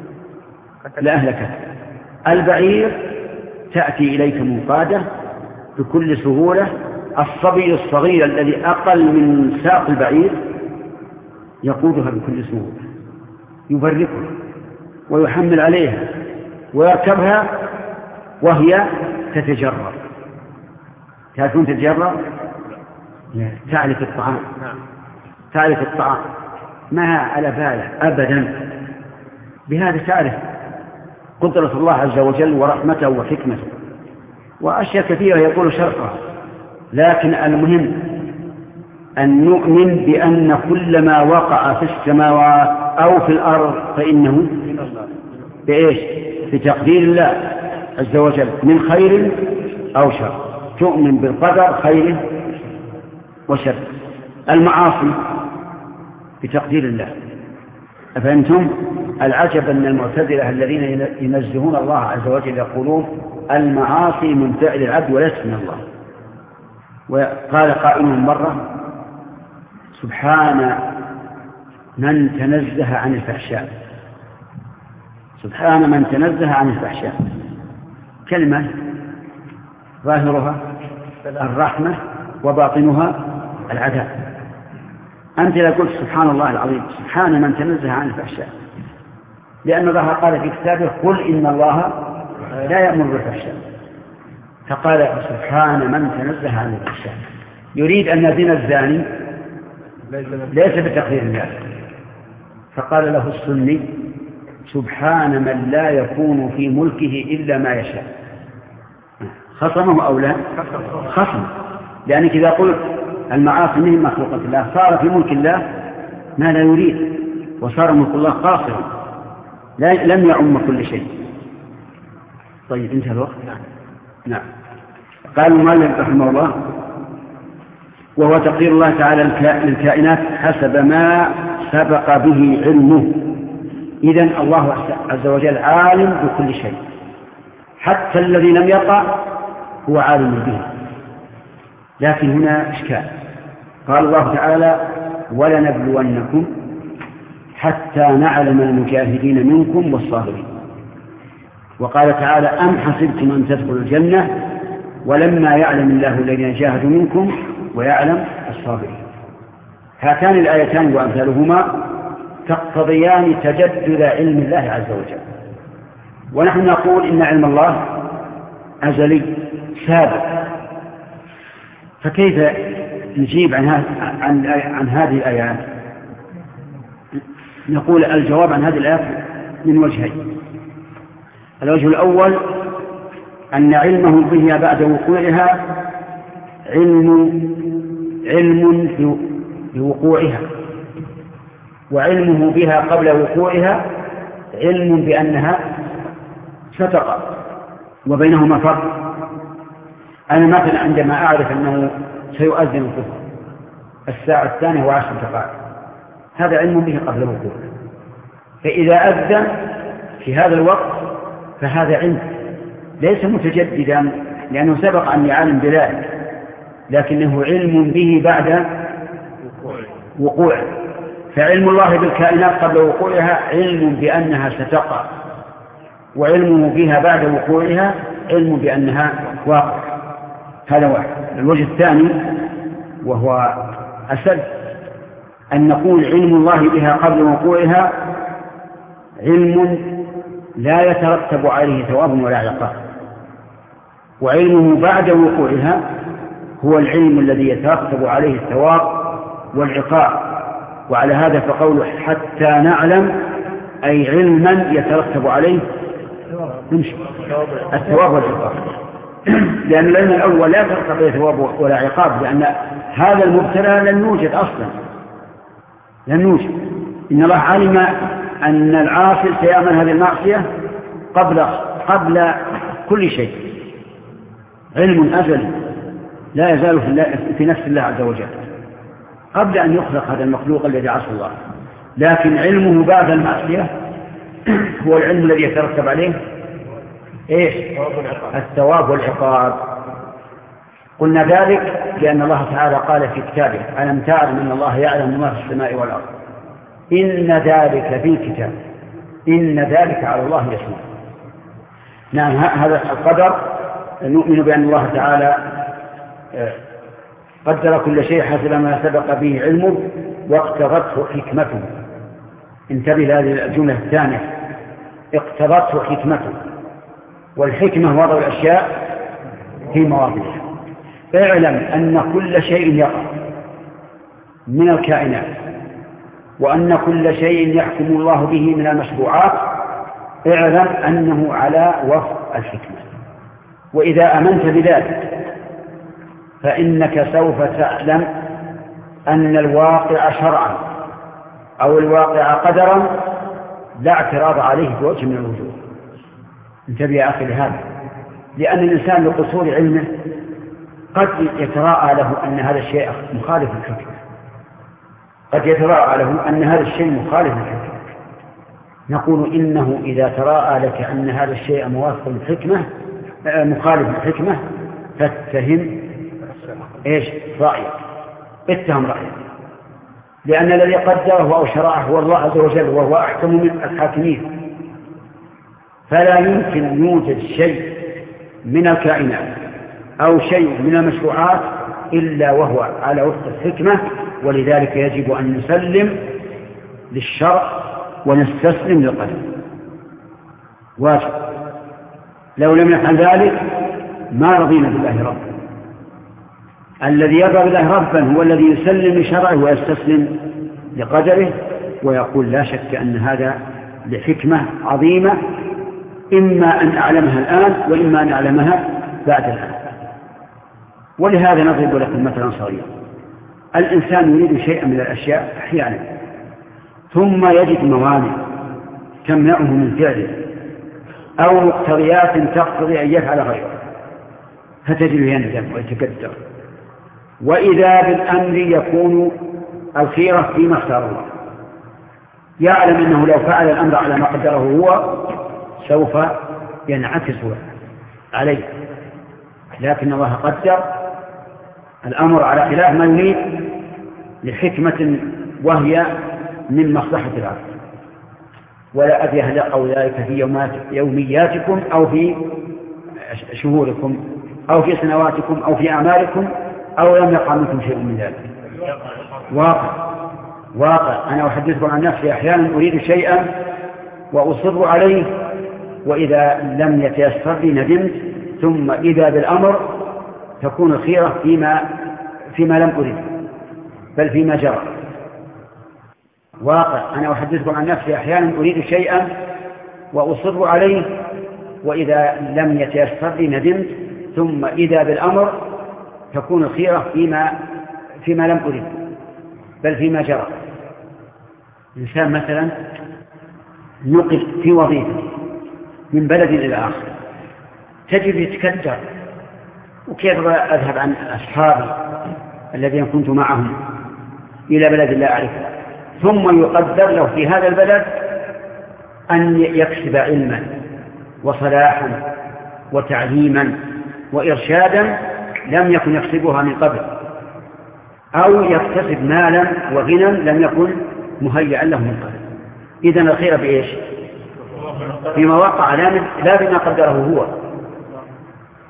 لأهلكت. البعير تأتي إليك منقادة بكل سهولة. الصبي الصغير الذي أقل من ساق البعير يقودها بكل سهولة، يبركها ويحمل عليها ويركبها وهي تتجرر. تعرفون تتجرر؟ تعرف الطعام، تعرف الطعام ما على باله أبدا. بهذا تعرف قدرة الله عز وجل ورحمته وحكمته وأشياء كثيرة يقول شرحها. لكن المهم أن نؤمن بأن كل ما وقع في السماوات أو في الأرض فإنه بإيش؟ بتقدير الله عز وجل من خير أو شر. تؤمن بالقدر خير وشر. المعاصي بتقدير الله. أفهمتم؟ العجب أن المعتزلة الذين ينزهون الله عز وجل يقولون المعاصي من فعل العبد وليس من الله. وقال قائلهم مرة سبحان من تنزه عن الفحشاء، سبحان من تنزه عن الفحشاء. كلمة ظاهرها الرحمة وباطنها العذاب. أنت لا قلت سبحان الله العظيم، سبحان من تنزه عن الفحشاء، لأن الله قال في كتابه قل إن الله لا يأمر بالفحشاء، فقال سبحان من تنزه عن الفحشاء. يريد أن زنا الزاني ليس بتقدير الله، فقال له السني سبحان من لا يكون في ملكه إلا ما يشاء. خصمه أو لا؟ خصم، لأنك إذا قلت المعاصي من مخلوقة الله صار في ملك الله ما لا يريد، وصار ملك الله قاصرا لم يعم كل شيء. طيب انتهى الوقت. نعم. قال المؤلف رحمه الله وهو تقدير الله تعالى للكائنات حسب ما سبق به علمه. إذن الله عز وجل عالم بكل شيء، حتى الذي لم يقع هو عالم به. لكن هنا إشكال. قال الله تعالى ولنبلونكم حتى نعلم المجاهدين منكم والصابرين. وقال تعالى أم حسبتم أن تدخلوا الجنة ولما يعلم الله الذين جاهدوا منكم ويعلم الصابرين. هاتان الآيتان وأمثالهما تقتضيان تجدد علم الله عز وجل، ونحن نقول إن علم الله أزلي سابق. فكيف نجيب عن, عن, عن هذه الآيات؟ نقول الجواب عن هذه الآيات من وجهين. الوجه الأول أن علمه بها بعد وقوعها علم علم بوقوعها، وعلمه بها قبل وقوعها علم بأنها ستقع، وبينهما فرق. أنا مثلا عندما أعرف أنه سيؤذن الظهر الساعة الثانية وعشر دقائق، هذا علم به قبل وقوعه، فإذا أذن في هذا الوقت فهذا علم ليس متجددا لأنه سبق أني عالم بذلك، لكنه علم به بعد وقوعه. فعلم الله بالكائنات قبل وقوعها علم بأنها ستقع، وعلمه بها بعد وقوعها علم بأنها واقع. هذا واحد. الوجه الثاني وهو أسد أن نقول علم الله بها قبل وقوعها علم لا يترتب عليه ثواب ولا عقاب، وعلمه بعد وقوعها هو العلم الذي يترتب عليه الثواب والعقاب. وعلى هذا فقوله حتى نعلم أي علما يترتب عليه الثواب والعقاب، لأن العلم الأول لا يترتب عليه ثواب ولا عقاب، لأن هذا المبتلى لن يوجد أصلا، لن يوجد. إن الله علم أن العاصي سيعمل هذه المعصية قبل قبل كل شيء، علم أزلي لا يزال في نفس الله عز وجل قبل أن يخلق هذا المخلوق الذي عصى الله. لكن علمه بعد المعصية هو العلم الذي يترتب عليه إيش؟ الثواب والعقاب. قلنا ذلك لأن الله تعالى قال في كتابه ألم تعلم أن الله يعلم ما في السماء والأرض إن ذلك في كتاب إن ذلك على الله يسير. نعم، هذا القدر نؤمن بأن الله تعالى قدر كل شيء حسب ما سبق به علمه واقتضته حكمته. انتبه لهذه الجملة الثانية، اقتضته حكمته، والحكمة وضع الأشياء في مواضعها. اعلم أن كل شيء يقع من الكائنات وأن كل شيء يحكم الله به من المشروعات اعلم أنه على وفق الحكمة. وإذا أمنت بذلك فإنك سوف تعلم أن الواقع شرعا أو الواقع قدرا لا اعتراض عليه بوجه من الوجوه. انتبه يا أخي لهذا، لأن الإنسان لقصور علمه قد يتراءى له أن هذا الشيء مخالف للحكمة، قد يتراءى له أن هذا الشيء مخالف للحكمة. نقول إنه إذا تراءى لك أن هذا الشيء موافق للحكمة مخالف للحكمة فاتهم إيش رأيك، اتهم رأيك، لأن الذي قدره أو شرعه هو الله عز وجل وهو أحكم من الحاكمين. فلا يمكن يوجد شيء من الكائنات أو شيء من المشروعات إلا وهو على وفق الحكمة، ولذلك يجب أن نسلم للشرع ونستسلم للقدر، واجب. لو لم نفعل ذلك ما رضينا بالله ربا. الذي يرضى بالله ربا هو الذي يسلم لشرعه ويستسلم لقدره ويقول لا شك أن هذا لحكمة عظيمة إما أن أعلمها الآن وإما أن أعلمها بعد الآن. ولهذا نضرب لكم مثلا صغيرا. الإنسان يريد شيئا من الأشياء أحيانا ثم يجد موانع تمنعه من فعله أو مقتضيات تقتضي أن يفعل غيره فتجده يندم ويتقدر. وإذا بالأمر يكون الخيرة فيما اختار الله، يعلم أنه لو فعل الأمر على ما قدره هو سوف ينعكس عليه، لكن الله قدر الأمر على خلاف ما يريد لحكمة وهي من مصلحة العبد. ولا أدري هل يقع ذلك في يومياتكم أو في شهوركم أو في سنواتكم أو في أعمالكم أو لم يقع منكم شيء من ذلك. واقع واقع. أنا أحدثكم عن نفسي أحيانا أريد شيئا وأصر عليه وإذا لم يتيسر لي ندمت، ثم إذا بالأمر تكون الخيرة فيما, فيما لم أريد بل فيما جرى. واقع. أنا أحدثكم عن نفسي أحيانا أريد شيئا وأصر عليه وإذا لم يتيسر لي ندمت، ثم إذا بالأمر تكون الخيرة فيما, فيما لم أريد بل فيما جرى. إنسان مثلا نقل في وظيفة من بلد إلى آخر تجد يتكدر وكيف أذهب عن أصحابي الذين كنت معهم إلى بلد لا أعرفه، ثم يقدر له في هذا البلد أن يكسب علما وصلاحا وتعليما وإرشادا لم يكن يكسبها من قبل، أو يكتسب مالا وغنى لم يكن مهيئا له من قبل. إذن الخير بإيش؟ فيما وقع لا بما قدره هو.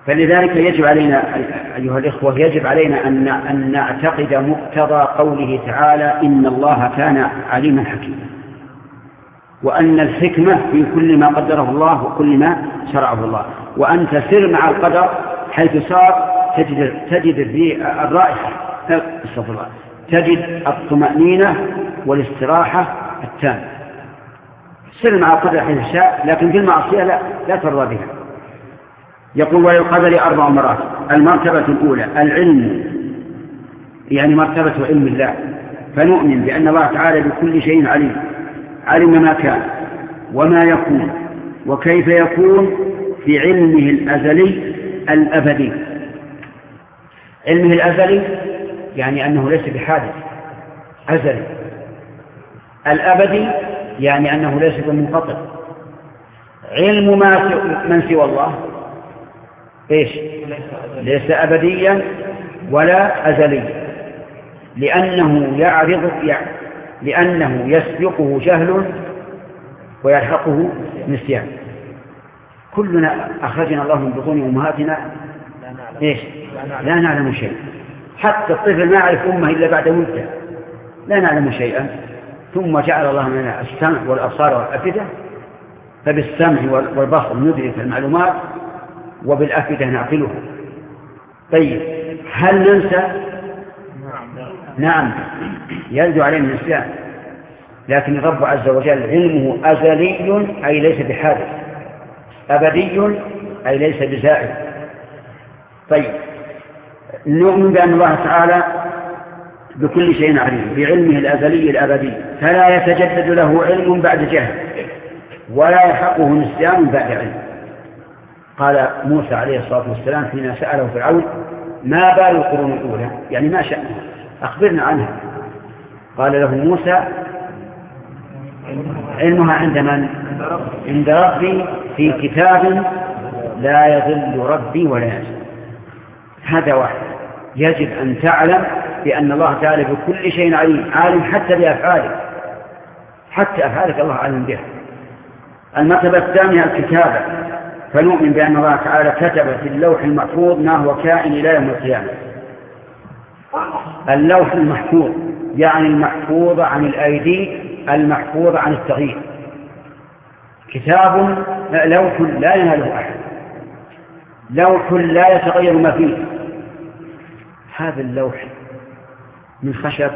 فلذلك يجب علينا أيها الإخوة يجب علينا أن أن نعتقد مقتضى قوله تعالى إن الله كان عليما حكيما، وأن الحكمة في كل ما قدره الله وكل ما شرعه الله، وأن تسير مع القدر حيث صار تجد تجد الرائحة استغفر الله تجد الطمأنينة والاستراحة التامة. سر مع القدر حيث شاء، لكن في المعصية لا لا ترضى بها. يقول وللقدر أربع مرات. المرتبة الأولى العلم، يعني مرتبة علم الله، فنؤمن بأن الله تعالى بكل شيء عليم، علم ما كان وما يكون وكيف يكون في علمه الأزلي الأبدي. علمه الأزلي يعني أنه ليس بحادث، أزلي. الأبدي يعني أنه ليس بمنقطع. علم ما من سوى الله إيش؟ ليس أبديا ولا أزليا، لأنه يعرض لأنه يسبقه جهل ويلحقه نسيان. كلنا أخرجنا الله من بطون أمهاتنا إيش؟ لا نعلم شيء. حتى الطفل ما يعرف أمه إلا بعد مدة، لا نعلم شيئا. ثم جعل الله لنا السمع والأبصار والأفئدة، فبالسمع والبصر ندرك المعلومات وبالأفئدة نعقلها. طيب هل ننسى؟ نعم يلد علينا النسيان، لكن الرب عز وجل علمه أزلي أي ليس بحادث، أبدي أي ليس بزائد. طيب نؤمن بأن الله تعالى بكل شيء عليم بعلمه الأزلي الأبدي، فلا يتجدد له علم بعد جهل ولا يحقه نسيان بعد علم. قال موسى عليه الصلاة والسلام حين سأله فرعون ما بال القرون الأولى، يعني ما شأنها، أخبرنا عنها. قال له موسى علمها عند من؟ عند ربي في كتاب لا يضل ربي ولا ينسى. هذا واحد. يجب أن تعلم بأن الله تعالى بكل شيء عليم، عالم حتى بأفعالك، حتى أفعالك الله عالم بها. المرتبة الثانية الكتابة، فنؤمن بأن الله تعالى كتب في اللوح المحفوظ ما هو كائن إلى يوم القيامة. اللوح المحفوظ يعني المحفوظ عن الأيدي، المحفوظ عن التغيير. كتاب لوح لا يناله أحد، لوح لا يتغير ما فيه. هذا اللوح من خشب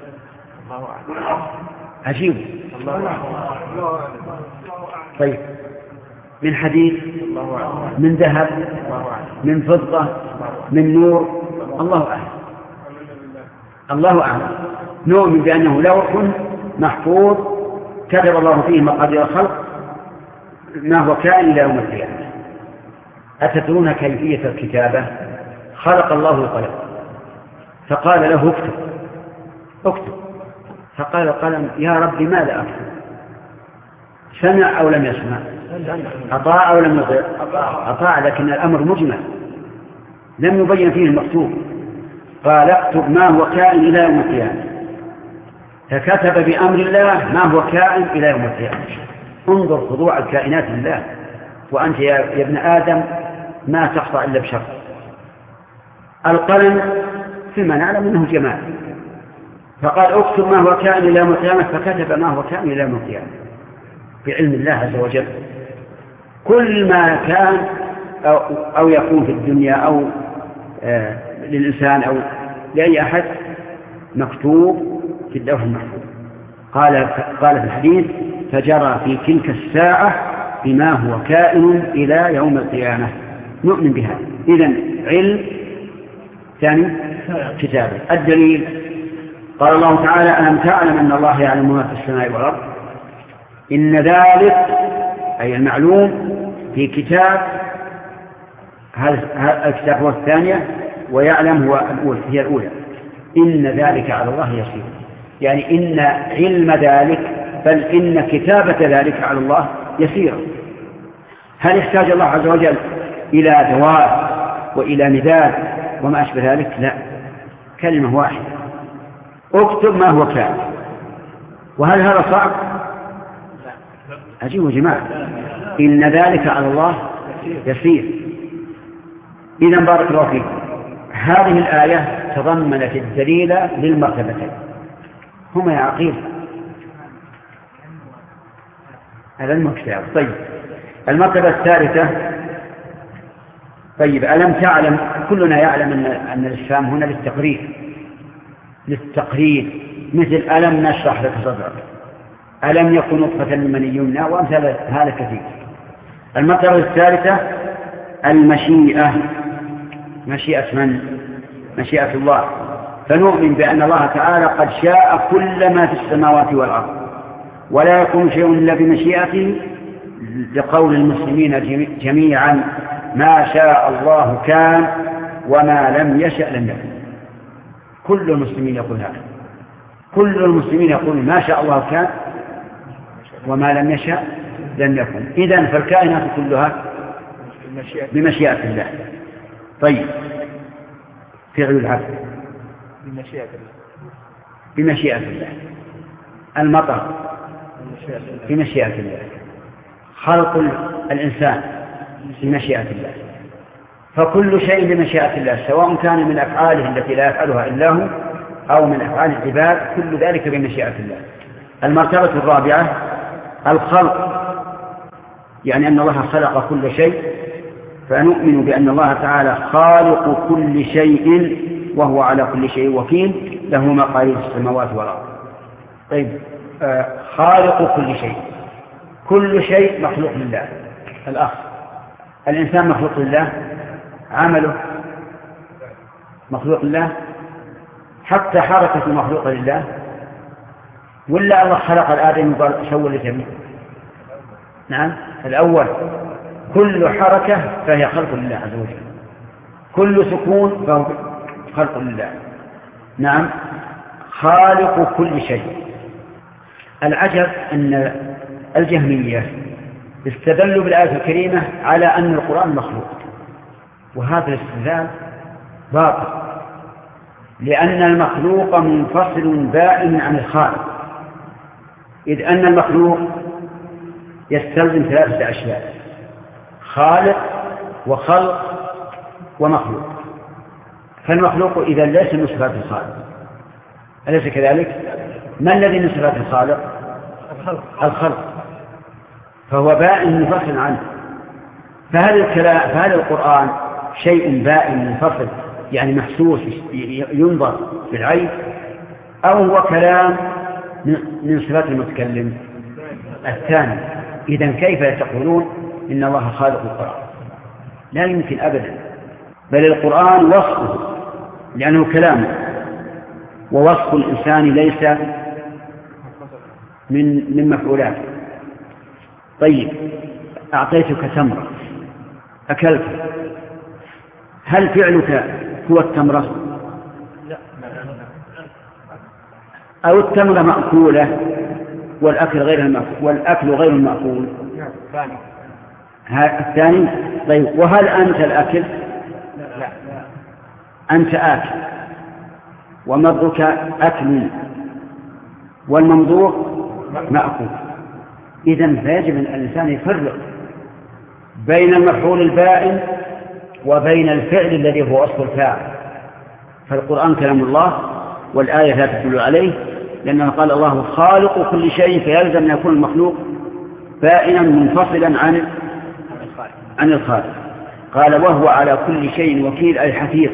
عجيب، طيب من حديد، من ذهب، من فضة، من نور، الله أعلم الله أعلم. نؤمن بأنه لوح محفوظ كتب الله فيه مقادير الخلق ما هو كائن إلى يوم القيامة. أتدرون كيفية الكتابة؟ خلق الله القلم فقال له اكتب اكتب، فقال القلم يا رب ماذا أكتب؟ سمع أو لم يسمع؟ أطاع أو لم يطيع؟ أطاع، لكن الأمر مجمل لم يبين فيه المكتوب. قال اكتب ما هو كائن إلى يوم القيامة، فكتب بأمر الله ما هو كائن إلى يوم القيامة. انظر خضوع الكائنات لله، وأنت يا ابن آدم ما تخضع إلا بشر. القلم فيما نعلم أنه جمال، فقال اكتب ما هو كائن إلى يوم القيامة، فكتب ما هو كائن إلى يوم القيامة بعلم الله عز وجل. كل ما كان أو, أو يكون في الدنيا أو آه للإنسان أو لأي أحد مكتوب في اللوح المحفوظ. قال قال في الحديث فجرى في تلك الساعة بما هو كائن إلى يوم القيامة. نؤمن بها. إذن علم ثاني كتابة. الدليل قال الله تعالى ألم تعلم أن الله يعلم ما في السماء والأرض إن ذلك أي المعلوم في كتاب. هذا الكتاب هو الثانية، ويعلم هو الأولى هي الأولى. إن ذلك على الله يسير، يعني إن علم ذلك بل إن كتابة ذلك على الله يسير. هل يحتاج الله عز وجل إلى دواب وإلى مداد وما أشبه ذلك؟ لا، كلمة واحدة اكتب ما هو كائن. وهل هذا صعب؟ عجيب يا جماعة. إن ذلك على الله يسير. إذا بارك الله فيك، هذه الآية تضمنت الدليل للمرتبتين هما يا عقيل هذا المكتاب. طيب المرتبة الثالثة، طيب ألم تعلم، كلنا يعلم أن أن الإسلام هنا للتقرير للتقرير مثل ألم نشرح لك صدرك، ألم يكن نطفة من مني يمنى، وأمثال هذا كثير. المرتبة الثالثة المشيئة، مشيئة من؟ مشيئة الله، فنؤمن بأن الله تعالى قد شاء كل ما في السماوات والأرض، ولا يكون شيء إلا بمشيئته، لقول المسلمين جميعا ما شاء الله كان وما لم يشأ لم يكن. كل المسلمين يقول هذا، كل المسلمين يقول ما شاء الله كان وما لم يشأ لم يكن. إذن فالكائنات كلها بمشيئة الله. طيب فعل العبد بمشيئة الله، بمشيئة الله، المطر بمشيئة الله، خلق الإنسان بمشيئة الله، فكل شيء بمشيئة الله، سواء كان من أفعاله التي لا يفعلها إلا هو أو من أفعال العباد، كل ذلك بمشيئة الله. المرتبة الرابعة الخلق، يعني أن الله خلق كل شيء، فنؤمن بأن الله تعالى خالق كل شيء وهو على كل شيء وكيل، له مقاليد السماوات والأرض. طيب آه خالق كل شيء، كل شيء مخلوق لله. الأخ الإنسان مخلوق لله، عمله مخلوق لله، حتى حركة مخلوقة لله، ولا الله خلق الآدم وقال سوى لجميع؟ نعم الأول، كل حركة فهي خلق لله عز وجل، كل سكون فهو خلق لله. نعم خالق كل شيء. العجب أن الجهمية استدلوا بالآية الكريمة على أن القرآن مخلوق، وهذا الاستدلال باطل، لأن المخلوق منفصل بائن عن الخالق، إذ أن المخلوق يستلزم ثلاثة أشياء: خالق وخلق ومخلوق. فالمخلوق إذا ليس من صفات الخالق، أليس كذلك؟ ما الذي من صفات الخالق؟ الخلق، فهو بائن منفصل عنه. فهل الكلام فهل القرآن شيء بائن منفصل يعني محسوس ينظر بالعين، أو هو كلام من صفات المتكلم الثاني؟ إذن كيف تقولون إن الله خالق القرآن؟ لا يمكن أبدا، بل القرآن وصفه لأنه كلامه، ووصف الإنسان ليس من من مفعولاته. طيب أعطيتك تمرة أكلت، هل فعلك هو التمرة أو التمرة مأكولة والأكل غير المأكول والأكل غير المأكول؟ الثاني. طيب وهل أنت الأكل؟ لا. أنت آكل ومضغك أكل والممضوغ مأكول. إذن فيجب أن الإنسان يفرق بين المفعول البائن وبين الفعل الذي هو أصل الفاعل. فالقرآن كلام الله والآية لا تدل عليه، لأنه قال الله خالق كل شيء، فيلزم أن يكون المخلوق بائنا منفصلا عن عن الخالق. قال وهو على كل شيء وكيل، أي حفيظ،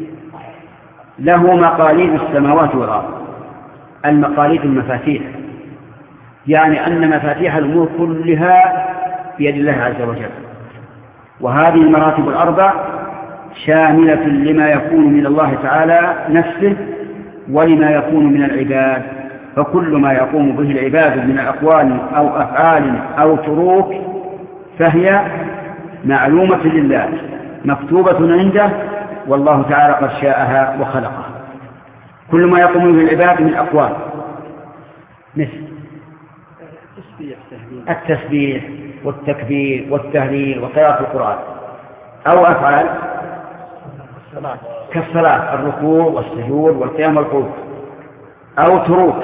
له مقاليد السماوات والأرض. المقاليد المفاتيح، يعني أن مفاتيح الأمور كلها بيد الله عز وجل. وهذه المراتب الأربع شاملة لما يكون من الله تعالى نفسه ولما يكون من العباد، فكل ما يقوم به العباد من أقوال أو أفعال أو تروك فهي معلومة لله مكتوبة عنده، والله تعالى قد شاءها وخلقها. كل ما يقوم به العباد من أقوال مثل التسبيح والتكبير والتهليل وقراءة القرآن، أو أفعال كالصلاة، الركوع والسجود والقيام والقعود، أو تروك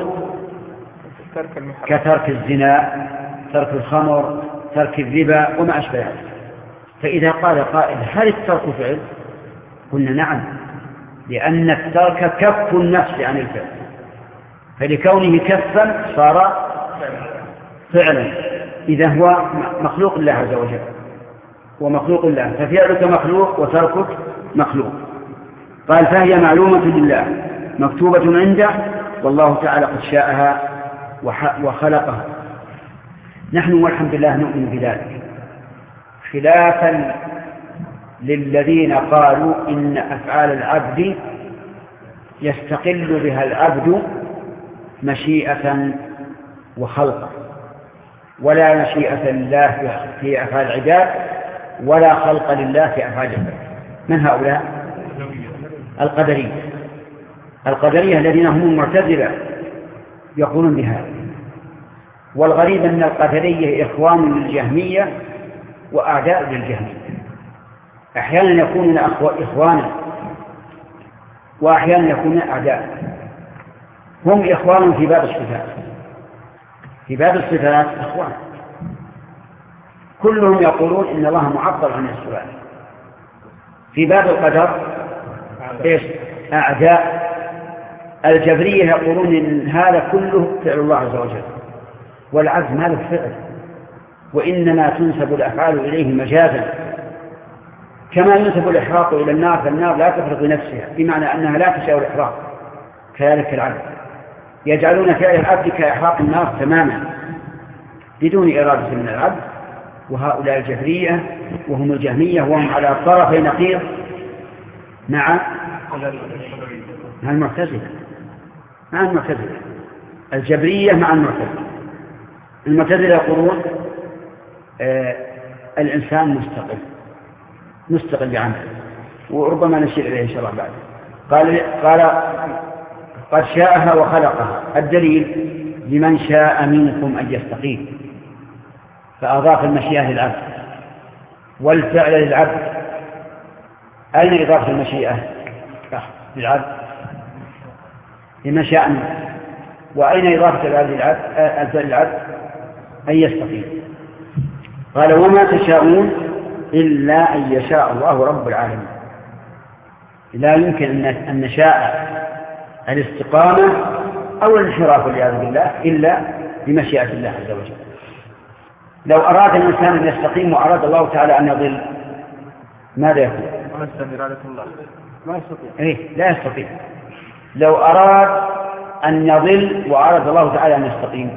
كترك الزنا، ترك الخمر، ترك الربا وما أشبه ذلك. فإذا قال قائل هل الترك فعل؟ قلنا نعم، لأن الترك كف النفس عن الفعل، فلكونه كفا صار فعلا، إذا هو مخلوق الله عز وجل ومخلوق الله، ففعلك مخلوق وتركك مخلوق. قال فهي معلومة لله مكتوبة عنده، والله تعالى قد شاءها وخلقها. نحن والحمد لله نؤمن بذلك، خلافا للذين قالوا إن أفعال العبد يستقل بها العبد مشيئة وخلقا، ولا مشيئة لله في أفعال العباد ولا خلق لله في أفعال العباد. من هؤلاء؟ القدرية. القدرية الذين هم المعتزلة يقولون بهذا. والغريب أن القدرية إخوان للجهمية وأعداء للجهمية، أحيانا يكونون إخوانا وأحيانا يكونون أعداء. هم إخوان في باب الصفات، في باب الصفات إخوان، كلهم يقولون إن الله معطل عن الصفات. في باب القدر إيش؟ أعداء. الجبرية يقولون إن هذا كله فعل الله عز وجل، والعبد ما له فعل، وإنما تنسب الأفعال إليه مجازا، كما ينسب الإحراق إلى النار، فالنار لا تفرق بنفسها، بمعنى أنها لا تشاء الإحراق، كذلك العبد يجعلون فعل العبد كإحراق النار تماما بدون إرادة من العبد. وهؤلاء الجهرية وهم الجهمية، وهم على طرفي نقيض مع مع المعتزلة مع المعتزلة الجبرية مع المعتزلة. المعتزلة يقولون آه الإنسان مستقل مستقل بعمله، وربما نشير إليه إن شاء الله بعد. قال قال قد شاءها وخلقها. الدليل لمن شاء منكم أن يستقيم، فأضاف المشيئة للعبد والفعل للعبد. أين إضافة المشيئة للعبد؟ لمن شاء منكم. وأين إضافة الفعل للعبد؟ أن يستقيم. قال وما تشاءون إلا أن يشاء الله رب العالمين. لا يمكن أن نشاء الاستقامة أو الانحراف والعياذ بالله إلا بمشيئة الله عز وجل. لو أراد الإنسان أن يستقيم وأراد الله تعالى أن يضل ماذا يكون؟ ما يستطيع. إيه لا يستطيع. لو أراد أن يضل وأراد الله تعالى أن يستقيم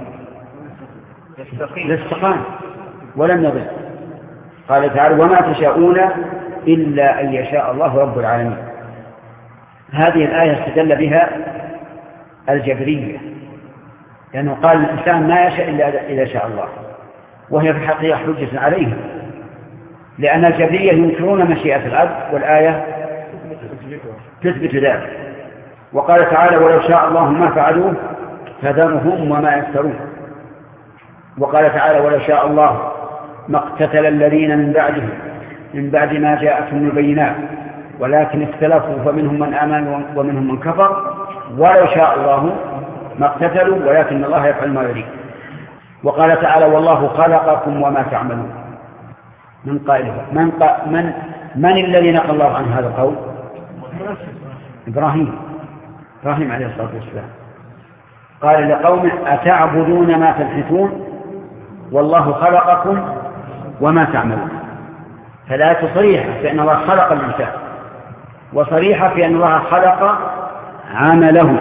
لاستقام ولم يضل. قال تعالى وما تشاءون إلا أن يشاء الله رب العالمين. هذه الآية استدل بها الجبرية، لأنه قال الإنسان ما يشاء إلا إذا شاء الله، وهي في الحقيقة حجة عليهم، لأن الجبرية ينكرون مشيئة العبد والآية تثبت ذلك. وقال تعالى ولو شاء الله ما فعلوه فذرهم وما يفترون. وقال تعالى ولو شاء الله ما اقتتل الذين من بعدهم من بعد ما جاءتهم البينات ولكن اختلفوا فمنهم من آمن ومنهم من كفر ولو شاء الله ما اقتتلوا ولكن الله يفعل ما يريد. وقال تعالى والله خلقكم وما تعملون. من قائله من, قا من, من الذي نقل الله عن هذا القول؟ إبراهيم إبراهيم عليه الصلاة والسلام قال لقوم أتعبدون ما تنحتون والله خلقكم وما تعملون. فلا تصريح بأن الله خلق الإنسان، وصريحة في أن الله خلق عمله.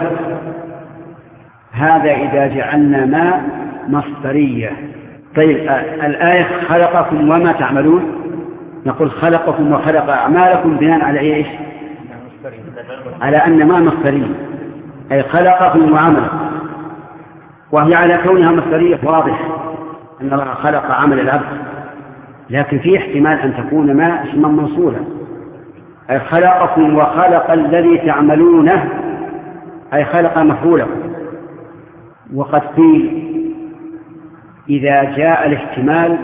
هذا إذا جعلنا ما مصدرية. طيب الآية خلقكم وما تعملون، نقول خلقكم وخلق أعمالكم بناء على إيش؟ على أن ما مصدرية، أي خلقكم وعملكم، وهي على كونها مصدرية واضح أن الله خلق عمل العبد، لكن في احتمال أن تكون ما اسما موصولا، أي خلقكم وخلق الذي تعملونه، أي خلق مفعولكم. وقد قيل إذا جاء الاحتمال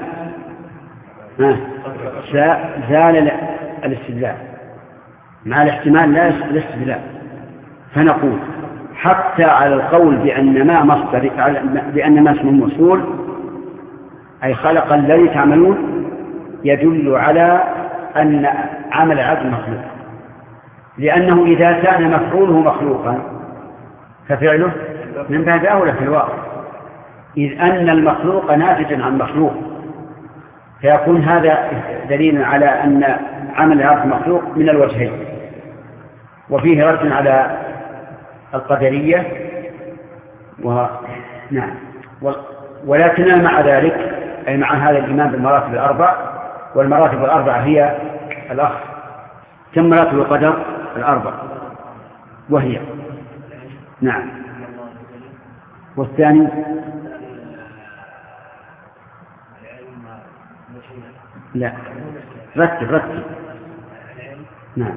زال الاستدلال، مع الاحتمال لا الاستدلال. فنقول حتى على القول بأن ما مصدر بأن ما اسم موصول أي خلق الذي تعملون يدل على أن عمل العبد مخلوق، لأنه إذا كان مفعوله مخلوقا ففعله من باب أولى في الواقع، إذ أن المخلوق ناتج عن مخلوق، فيكون هذا دليل على أن عمل العبد مخلوق من الوجهين. وفيه رد على القدرية و... نعم. و... ولكننا مع ذلك أي مع هذا الإيمان بالمراتب الأربع، والمراتب الأربع هي الأخ كم مراتب القدر؟ الأربع، وهي نعم. والثاني لا رتب رتب نعم.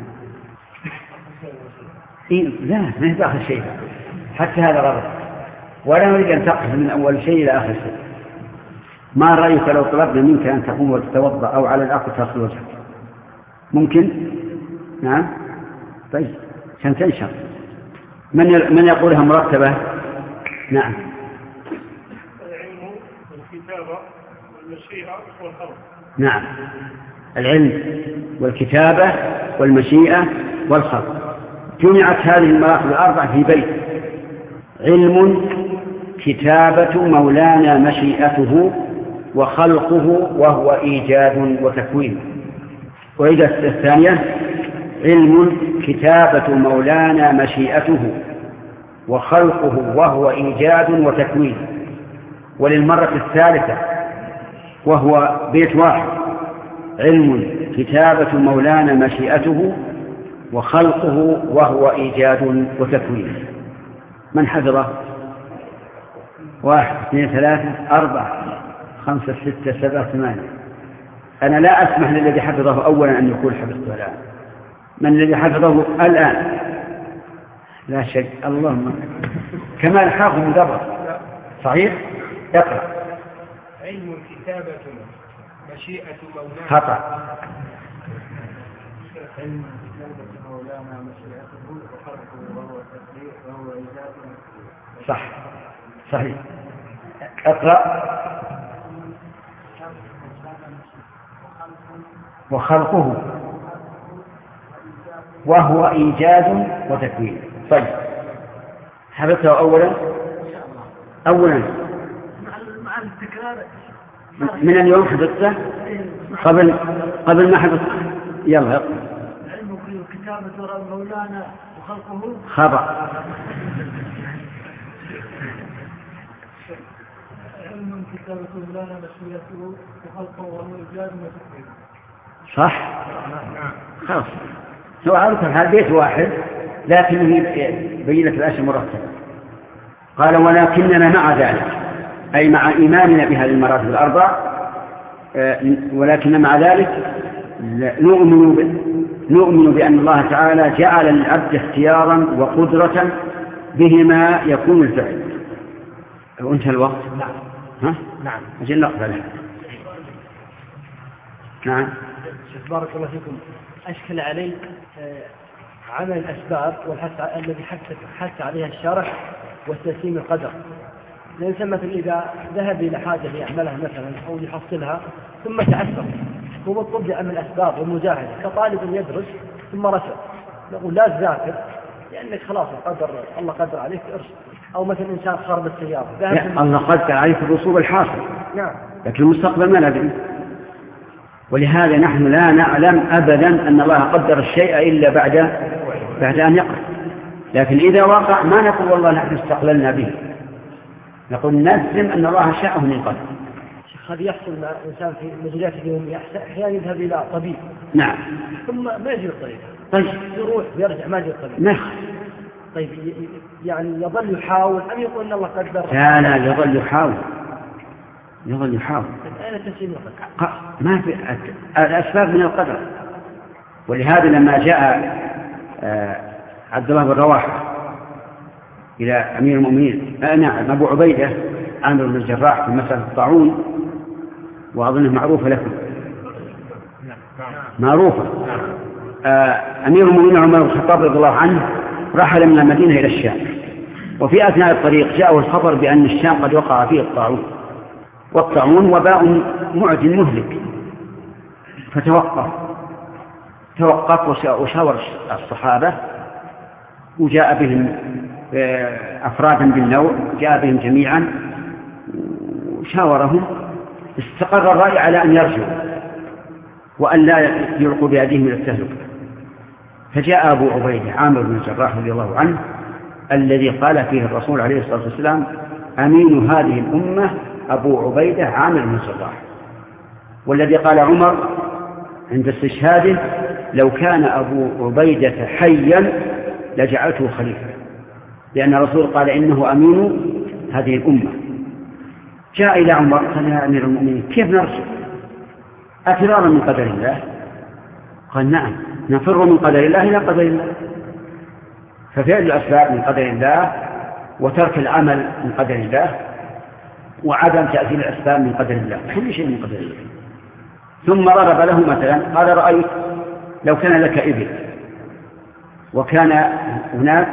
إيه لا ما هي آخر شيء، حتى هذا غلط، ولا نريد أن تقف من أول شيء إلى آخر شيء. ما رأيك لو طلبنا منك أن تقوم وتتوضأ أو على الأقل تصل وجهك؟ ممكن؟ نعم. طيب عشان تنشر. من من يقولها مرتبة؟ نعم. العلم والكتابة والمشيئة والخلق. نعم، العلم والكتابة والمشيئة والخلق. جمعت هذه المراتب الأربع في بيت: علم، كتابة مولانا مشيئته، وخلقه وهو إيجاد وتكوين. وإذا الثانية: علم، كتابة مولانا مشيئته، وخلقه وهو إيجاد وتكوين. وللمرة الثالثة وهو بيت واحد: علم، كتابة مولانا مشيئته، وخلقه وهو إيجاد وتكوين. من حفظه؟ واحد اثنين ثلاثة أربعة خمسة ستة سبعة ثمانية. أنا لا أسمح للذي حفظه أولا أن يقول حفظته الآن. من الذي حفظه الآن؟ لا شك. اللهم كمال حافظ مدرس صحيح. اقرأ. علم كتابة مشيئة مولانا. خطأ. علم كتابة مولانا مشيئته وخلقه وهو تسبيح وهو إيجاد. صح صحيح. اقرأ. وخلقه وهو إيجاد وتكوين. طيب حفظته أولا أولا مع التكرار من اليوم حفظته قبل قبل ما حفظته. يلا اقرأ. علم كتابة مولانا وخلقه. خطأ. علم كتابة مولانا مشيئته وخلقه وهو إيجاد وتكوين. صح. خلاص هو عرف هذا بيت واحد لكنه بينة الأشياء مرتبة. قال: ولكننا مع ذلك أي مع إيماننا بهذه المراتب الأربع، ولكن مع ذلك نؤمن نؤمن بأن الله تعالى جعل للعبد اختيارا وقدرة بهما يكون الفعل. وانتهى الوقت. نعم. ها؟ نعم. أجل نقبل. نعم. شيخ بارك الله فيكم، أشكل علي عمل الأسباب والحث الذي حث عليها الشرع وتسليم القدر. الإنسان مثلا إذا ذهب إلى حاجة ليعملها مثلا أو يحصلها ثم تعثر، هو مطلوب يعمل الأسباب والمجاهدة كطالب يدرس ثم رسل، نقول لا تذاكر لأنك خلاص القدر الله قدر عليك ارسل. أو مثلا إنسان خرب السيارة الله قدر عليك الرسوب الحاصل. نعم. لكن المستقبل ما ندري. ولهذا نحن لا نعلم أبدا أن الله قدر الشيء إلا بعد بعد أن يقع. لكن إذا وقع ما نقول والله نحن استقللنا به، نقول نجزم أن الله شاءه من قبل. شيخ هذا يحصل مع إنسان في مجالات اليوم أحيانا يذهب إلى طبيب. نعم. ثم ما يجي الطريق. طيب يروح ويرجع ما يجي الطريق. نعم. طيب يعني يظل يحاول أم يقول أن الله قدر؟ لا لا يظل يحاول يظل يحاول. أين تسليم القدر؟ ما في الأسباب من القدر. ولهذا لما جاء عبد الله بن رواحة إلى أمير المؤمنين آه نعم أبو عبيدة عامر بن الجراح في مسألة الطاعون، وأظنه معروفة لكم معروفة. آه أمير المؤمنين عمر بن الخطاب رضي الله عنه رحل من المدينة إلى الشام، وفي أثناء الطريق جاءه الخبر بأن الشام قد وقع فيه الطاعون، والطاعون وباء معد مهلك، فتوقف توقف وشاور الصحابة وجاء بهم أفرادا بالنوع، جاء بهم جميعا وشاورهم، استقر الرأي على أن يرجعوا وأن لا يلقوا بأيديهم إلى التهلكة. فجاء أبو عبيدة عامر بن الجراح رضي الله عنه الذي قال فيه الرسول عليه الصلاة والسلام أمين هذه الأمة أبو عبيدة عامر بن الجراح، والذي قال عمر عند استشهاده لو كان أبو عبيدة حيا لجعلته خليفة، لأن الرسول قال إنه أمين هذه الأمة. جاء إلى عمر قال يا أمير المؤمنين كيف نرجع؟ أفرارا من قدر الله؟ قال نعم، نفر من قدر الله إلى قدر الله. ففعل الأسباب من قدر الله، وترك العمل من قدر الله، وعدم تأثير الأسباب من قدر الله، كل شيء من قدر الله. ثم ضرب له مثلا قال رأيت لو كان لك إبل وكان هناك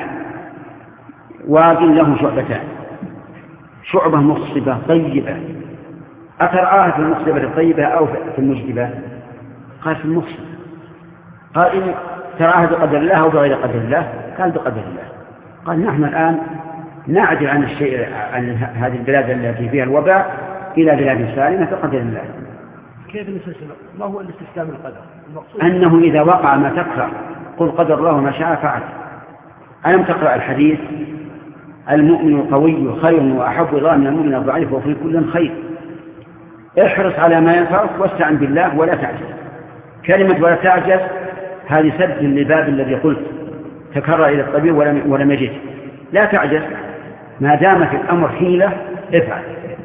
واد له شعبتان، شعبة مصبة طيبة، أترعاها في المصبة الطيبة أو في المجدبة؟ قال في المصبة. قال إن ترعاها بقدر الله أو بغير قدر الله؟ قال بقدر الله. قال نحن الآن نعدل عن الشيء عن هذه البلاد التي فيها الوباء إلى بلاد سالمة بقدر الله. كيف الاستسلام؟ ما هو الاستسلام القدر؟ أنه إذا وقع ما تقرأ قل قدر الله ما شاء فعل. ألم تقرأ الحديث المؤمن القوي خير وأحب إلى الله من المؤمن الضعيف وفي كل خير. احرص على ما ينفعك واستعن بالله ولا تعجز. كلمة ولا تعجز هذه سد للباب الذي قلت تكرر إلى الطبيب ولم, ولم يجد. لا تعجز ما دام في الأمر حيلة افعل.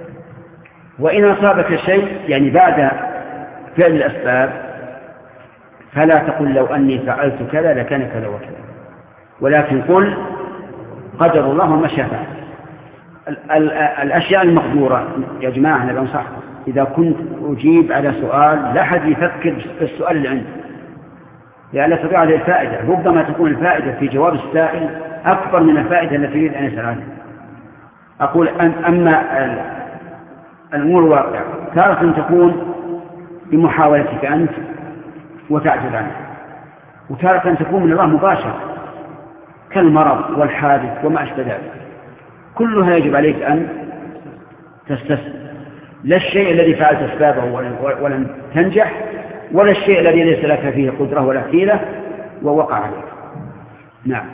وإن أصابك شيء يعني بعد فعل الأسباب فلا تقل لو أني فعلت كذا لكان كذا وكذا، ولكن قل قدر الله وما شاء فعل. الأشياء المقدورة يا جماعة أنا بنصحكم إذا كنت أجيب على سؤال لا أحد يفكر في السؤال اللي عنده لأن لا تضيع عليه الفائدة. ربما تكون الفائدة في جواب السائل أكبر من الفائدة التي يريد أن يسأل عنها. أقول أن أما الأمور الواقعة تارة تكون بمحاولتك أنت وتعجز عنها، وتارة تكون من الله مباشرة كالمرض والحادث وما أشبه ذلك. كلها يجب عليك أن تستسلم، لا الشيء الذي فعلت أسبابه ولم تنجح، ولا الشيء الذي ليس لك فيه قدرة ولا حيلة ووقع عليك. نعم.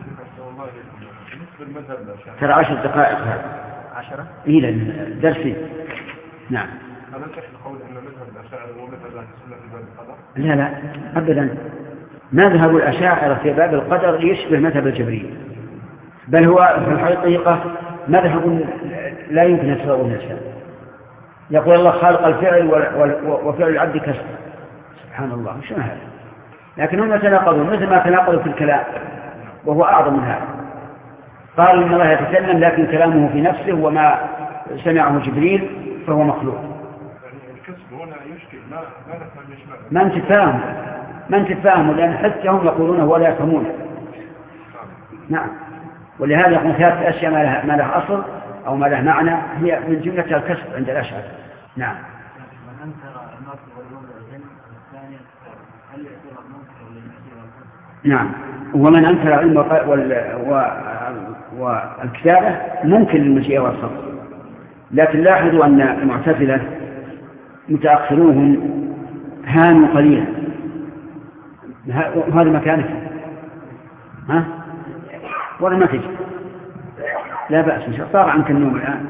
ترى عشر دقائق هذا عشرة إلى الدرس. نعم. هل صح القول أن مذهب الأشاعرة هو مذهب أهل السنة في باب القدر؟ لا لا أبدا. مذهب الأشاعرة في باب القدر يشبه مذهب الجبرية، بل هو في الحقيقة مذهب لا يمكن أن يتصور من الشيء. يقول الله خالق الفعل وفعل العبد كسب. سبحان الله شو هذا؟ لكن هم تناقضوا مثل ما تناقضوا في الكلام، وهو أعظم من هذا. قالوا إن الله يتكلم لكن كلامه في نفسه وما سمعه جبريل فهو مخلوق. يعني الكسب هنا يشكل ما ما نفهم يشمل. ما انت فاهم ما انت فاهم لأن حتى هم يقولونه ولا يفهمونه. نعم. ولهذا يقول ثلاث أشياء ما لها, ما لها أصل أو ما لها معنى هي من جملة الكسب عند الأشعر. نعم. من أنكر النصر واليوم العلم الثاني هل يعتبر منكر للمسيح؟ نعم. ومن أنكر العلم والكتابة ممكن للمشيئة والصبر. لكن لاحظوا أن المعتزلة متأخرون هانوا قليلا. هذا مكانك ها ولا ما تجي؟ لا بأس إن شاء الله. طار عنك النوم الآن.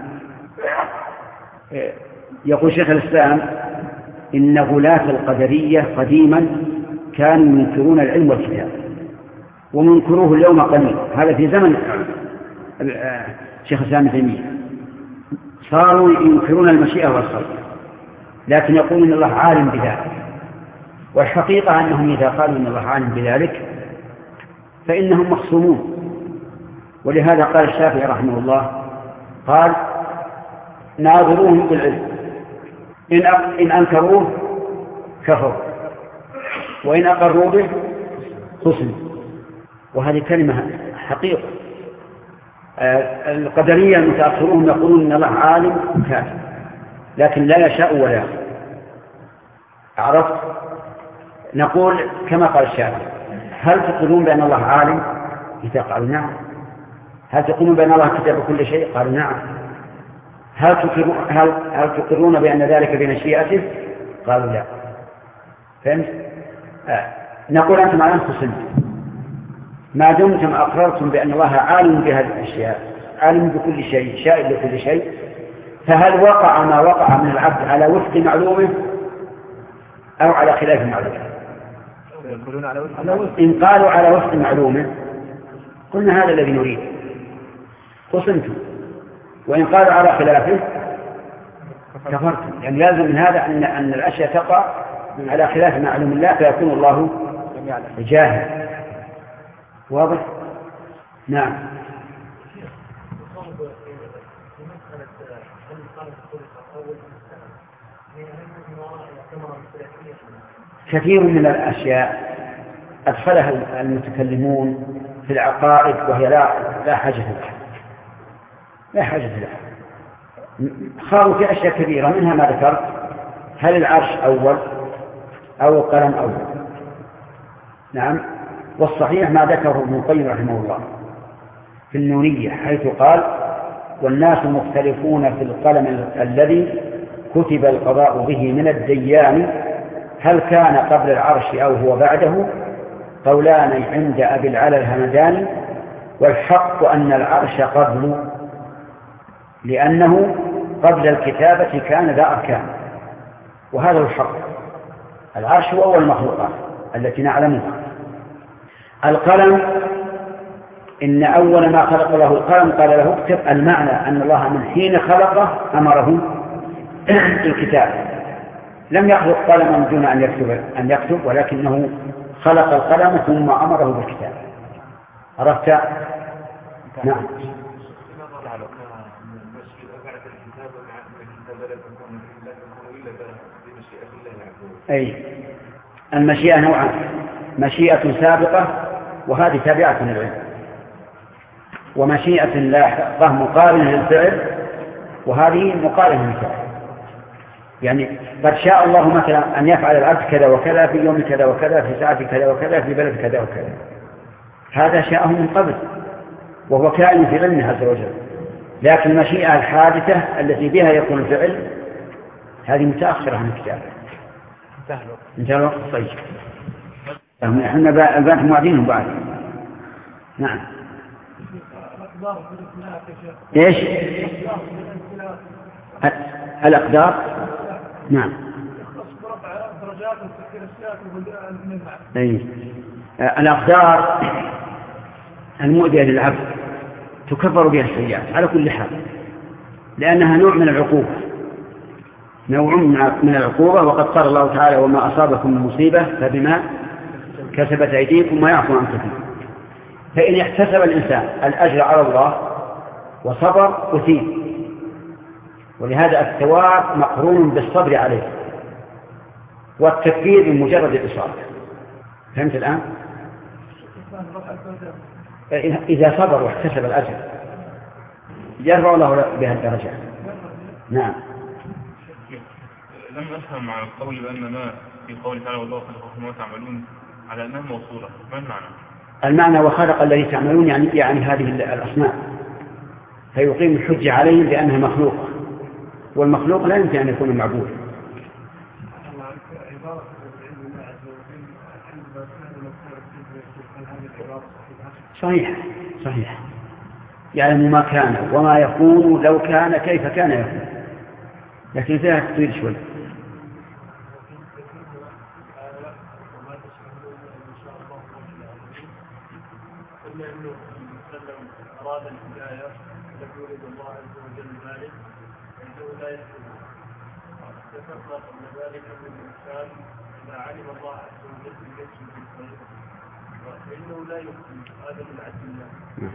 يقول شيخ الإسلام إن غلاة القدرية قديما كانوا ينكرون العلم والكتاب ومنكروه اليوم قليل. هذا في زمن شيخ الإسلام ابن تيمية صاروا ينكرون المشيئة والصبر، لكن يقولون إن الله عالم بذلك. والحقيقة أنهم إذا قالوا إن الله عالم بذلك فإنهم مخصومون. ولهذا قال الشافعي رحمه الله قال ناظروهم بالعلم إن أنكروه كفروا وإن أقروا به خصموا. وهذه كلمة حقيقة. القدرية المتأخرون يقولون إن الله عالم كاتب لكن لا يشاء ولا يخلق. عرفت؟ نقول كما قال الشافعي: هل تقولون بأن الله عالم؟ إذا قالوا نعم. هل تقولون بأن الله كتب كل شيء؟ قالوا نعم. هل تقرون, هل هل تقرون بأن ذلك بمشيئته؟ قالوا لا. فهمت؟ آه. نقول أنتم على أنفسكم ما دمتم أقررتم بأن الله عالم بهذه الأشياء، عالم بكل شيء، شائع لكل شيء، فهل وقع ما وقع من العبد على وفق معلومه أو على خلاف معلومه؟ إن قالوا على وفق معلومه قلنا هذا الذي نريد قسمتم، وإن قالوا على خلافه كفرتم. يعني لازم من هذا أن, أن الأشياء تقع على خلاف معلوم الله فيكون الله جاهل. واضح؟ نعم. كثير من الأشياء أدخلها المتكلمون في العقائد وهي لا لا حاجة لها، لا حاجة لها. خاروا في أشياء كبيرة منها ما ذكرت: هل العرش أول أو القلم أول؟ نعم. والصحيح ما ذكره ابن القيم رحمه الله في النونية حيث قال: والناس مختلفون في القلم الذي كتب القضاء به من الديان، هل كان قبل العرش أو هو بعده؟ قولان عند أبي العلا الهمداني، والحق أن العرش قبل، لأنه قبل الكتابة كان ذا أركان. وهذا الحق. العرش هو أول المخلوقات التي نعلمها. القلم إن أول ما خلق له القلم قال له اكتب، المعنى أن الله من حين خلقه أمره الكتاب. لم يخلق قلما دون أن يكتب, أن يكتب ولكنه خلق القلم ثم أمره بالكتاب. عرفت؟ نعم. أي المشيئة نوعان: مشيئة سابقة وهذه تابعة للعلم، ومشيئة لاحقة مقارنة للفعل وهذه مقارنة للفعل. يعني قد شاء الله مثلا أن يفعل العبد كذا وكذا في يوم كذا وكذا في ساعة كذا وكذا في بلد كذا وكذا، هذا شاءه من قبل وهو كائن في علمه عز وجل. لكن المشيئة الحادثة التي بها يكون الفعل هذه متأخرة عن الكتاب. انتهى الوقت. طيب احنا البنات موعدينهم بعد. نعم. ايش الأقدار؟ نعم. أي. الأقدار المؤذية للعبد تكفر بها السيئات على كل حال، لأنها نوع من العقوبة، نوع من العقوبة. وقد قال الله تعالى: وما أصابكم من مصيبة فبما كسبت أيديكم ويعفو عن كثير. فإن احتسب الإنسان الأجر على الله وصبر أثيب، ولهذا الثواب مقرون بالصبر عليه والتكفير بمجرد الإصابة. فهمت الآن؟ إذا صبر واحتسب الأجر يرفع الله بها الدرجة. نعم. لم أفهم على القول بأن ما في قول تعالى والله خلقكم وما تعملون على أنها موصولة. ما المعنى؟ المعنى وخلق الذي تعملون يعني يعني هذه الأصنام، فيقيم الحجة عليهم بأنها مخلوقة، والمخلوق لا يمكن أن يكون معبود. صحيح صحيح. يعلم ما كان وما يكون لو كان كيف كان يكون، لكن فيها تطويل شوي. أراد الهداية لم يريد الله عز وجل ذلك فإنه لا يكون. ذكرنا قبل ذلك أن الإنسان إذا علم الله عز وجل يكسب بالخير فإنه لا يكون. هذا من عدل الله.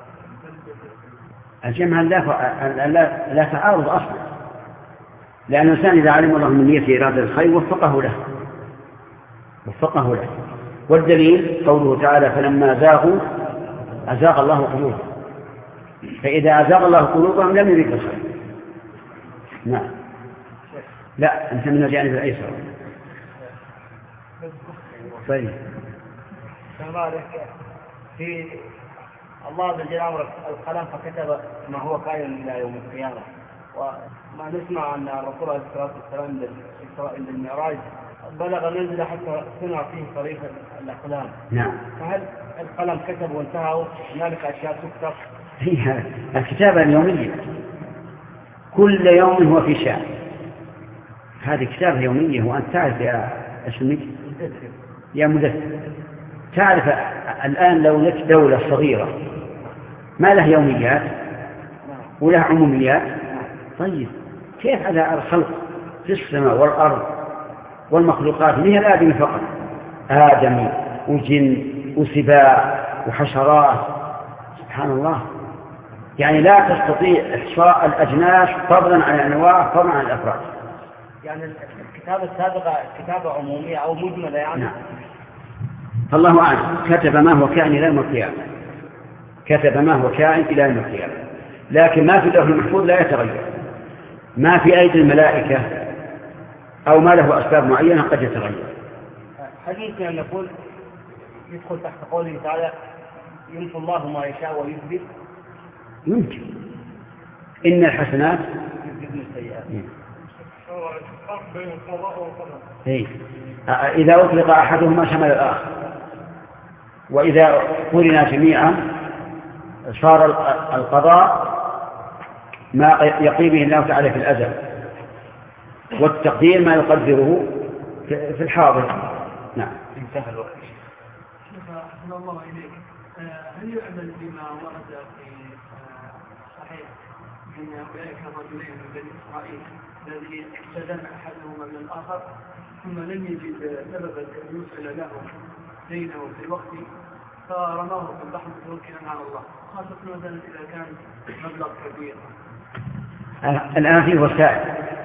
الجمع لا لا لا تعارض أصلا، لأن الإنسان إذا علم الله من نيته إرادة الخير وفقه له وفقه له. والدليل قوله تعالى: فلما زاغوا أزاغ الله قلوبهم. فإذا أزاغ الله قلوبهم لم يريد الخير. نعم. لا، أنت من الجانب الأيسر. طيب كذلك في الله بالجلال القلم فكتب ما هو كائن إلى يوم القيامة، وما نسمع أن الرسول عليه الصلاة والسلام للمعراج بلغ منزل حتى صنع فيه طريق الأقلام. نعم. فهل القلم كتب وانتهى هنالك أشياء تكتب؟ هي الكتابة اليومية، كل يوم هو في شأن، هذه كتابة يومية. وأنت تعرف يا اسمك يا مدثر، تعرف الآن لو لك دولة صغيرة ما لها يوميات ولها عموميات، طيب كيف على الخلق في السماء والأرض والمخلوقات؟ هي الآدم فقط، آدم وجن وسباع وحشرات، سبحان الله. يعني لا تستطيع إحصاء الأجناس فضلا عن الأنواع فضلا عن الأفراد. يعني الكتابة السابقة كتابة عمومية أو مجملة يعني. نعم. فالله أعلم كتب ما هو كائن إلى يوم القيامة، كتب ما هو كائن إلى يوم القيامة، لكن ما في اللوح المحفوظ لا يتغير، ما في أيدي الملائكة أو ما له أسباب معينة قد يتغير. هل يمكن أن نقول يدخل تحت قوله تعالى يمحو الله ما يشاء ويثبت؟ يمكن. إن الحسنات يذهبن السيئات. بين القضاء والقدر. إيه. إذا أطلق أحدهما شمل الآخر، وإذا قرنا جميعا صار القضاء ما يقي به الله تعالى في الأزل، والتقدير ما يقدره في الحاضر. نعم. انتهى الوقت. أحسن الله إليك، هل يعمل بما ورد في صحيح من أولئك الرجلين من بني إسرائيل الذي استدم أحدهما من الآخر ثم لم يجد سببا أن يوصل له دينه في الوقت فرماه في البحر متوكلا على الله، خاصة مثلا إذا كان مبلغ كبير؟ الآن في وسائل،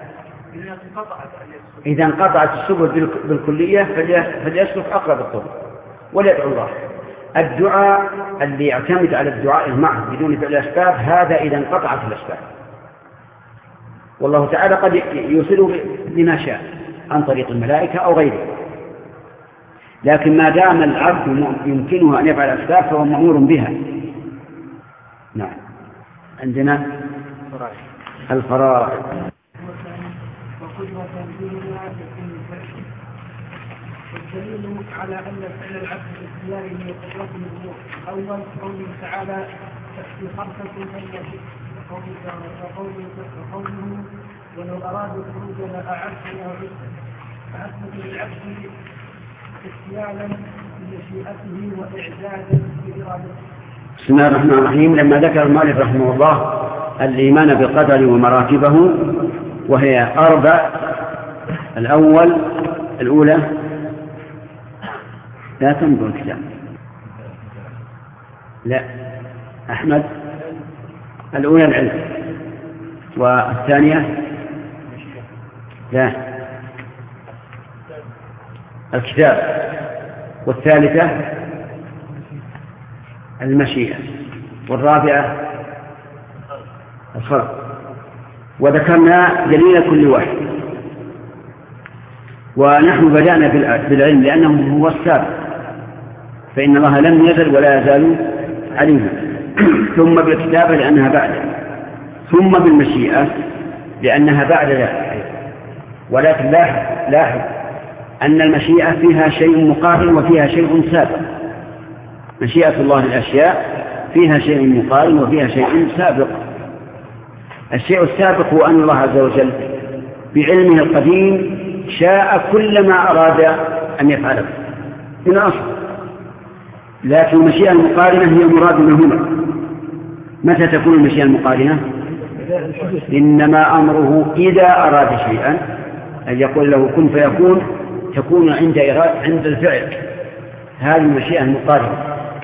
إذا انقطعت السبل بالكلية فليسلك أقرب الطرق وليدعو الله. الدعاء اللي يعتمد على الدعاء المحض بدون فعل الأسباب هذا إذا انقطعت الأسباب، والله تعالى قد يوصله بما شاء عن طريق الملائكة أو غيره، لكن ما دام العبد يمكنه أن يفعل الأسباب فهو مأمور بها. نعم. عندنا الفرائض. والدليل على أن فعل العبد الاختياري من قدرة الأمور أول قوله تعالى في خمسة أيام وقوله ولو أرادوا الخروج لأعدوا له عسرا، فأثبت للعبد اختيارا بمشيئته وإعدادا بإرادته. بسم الله الرحمن الرحيم. لما ذكر المؤلف رحمه الله الإيمان بالقدر ومراتبه وهي أربع، الأول الأولى لا تنظر الكتاب، لا أحمد، الأولى العلم، والثانية لا الكتاب، والثالثة المشيئة، والرابعة الخلق. وذكرنا دليل كل واحد، ونحن بدأنا بالعلم لأنه هو السابق، فإن الله لم يزل ولا يزال عليما، ثم بالكتابة لأنها بعد، ثم بالمشيئة لأنها بعد ذلك. ولكن لاحظ لاحظ أن المشيئة فيها شيء مقارن وفيها شيء سابق. مشيئة الله للأشياء فيها شيء مقارن وفيها شيء سابق. الشيء السابق هو أن الله عز وجل بعلمه القديم شاء كل ما أراد أن يفعله من أصل، لكن المشيئة المقارنة هي مراد منهما. متى تكون المشيئة المقارنة؟ إنما أمره إذا أراد شيئا أن يقول له كن فيكون، تكون عند عند الفعل، هذه المشيئة المقارنة.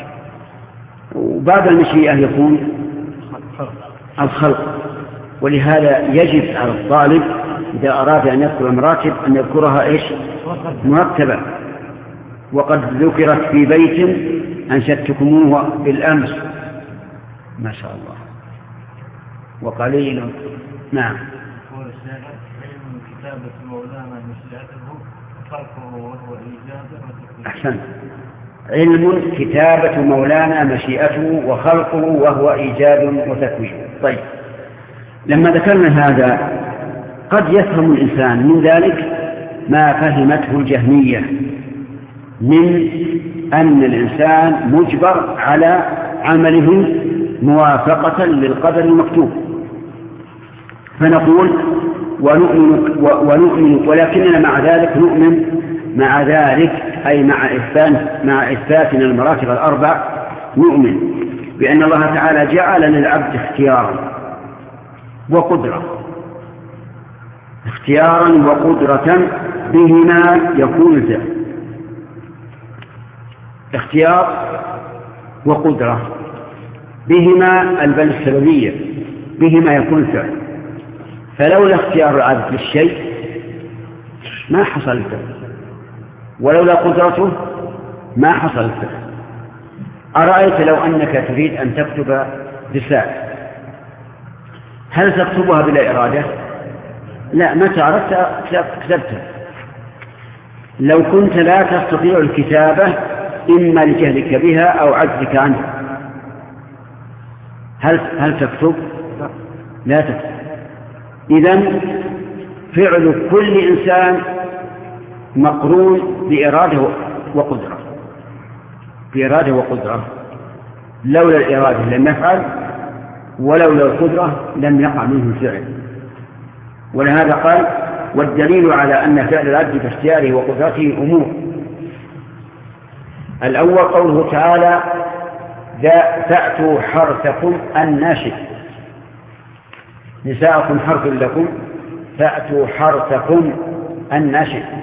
وبعد المشيئة يكون الخلق. ولهذا يجب على الطالب إذا أراد أن يذكر المراتب أن يذكرها إيش؟ مرتبة. وقد ذكرت في بيت أنشدتكموه بالأمس ما شاء الله وقليل. نعم. علم كتابة مولانا مشيئته أحسن. علم كتابة مولانا مشيئته وخلقه وهو إيجاد وتكوين. طيب، لما ذكرنا هذا قد يفهم الإنسان من ذلك ما فهمته الجهمية من أن الإنسان مجبر على عمله موافقة للقدر المكتوب، فنقول ونؤمن, ونؤمن ولكننا مع ذلك نؤمن مع ذلك أي مع إثبات مع إثباتنا المراتب الأربع نؤمن بأن الله تعالى جعل للعبد اختيارا وقدرة اختيارا وقدرة بهما يكون الفعل. اختيار وقدرة بهما البل السببية بهما يكون الفعل. فلولا اختيار العبد للشيء ما حصل الفعل، ولولا قدرته ما حصل الفعل. أرأيت لو أنك تريد أن تكتب رسالة، هل تكتبها بلا إرادة؟ لا، متى أردت كتبتها. لو كنت لا تستطيع الكتابة إما لجهلك بها أو عجزك عنها، هل هل تكتب؟ لا تكتب. إذن فعل كل إنسان مقرون بإرادة وقدرة بإرادة وقدرة. لولا الإرادة لم يفعل، ولولا القدرة لم يقع منه الفعل. ولهذا قال: والدليل على أن فعل العبد باختياره وقدرته أمور. الأول قوله تعالى: فأتوا حرثكم أنى شئتم. نساءكم حرث لكم فأتوا حرثكم أنى شئتم.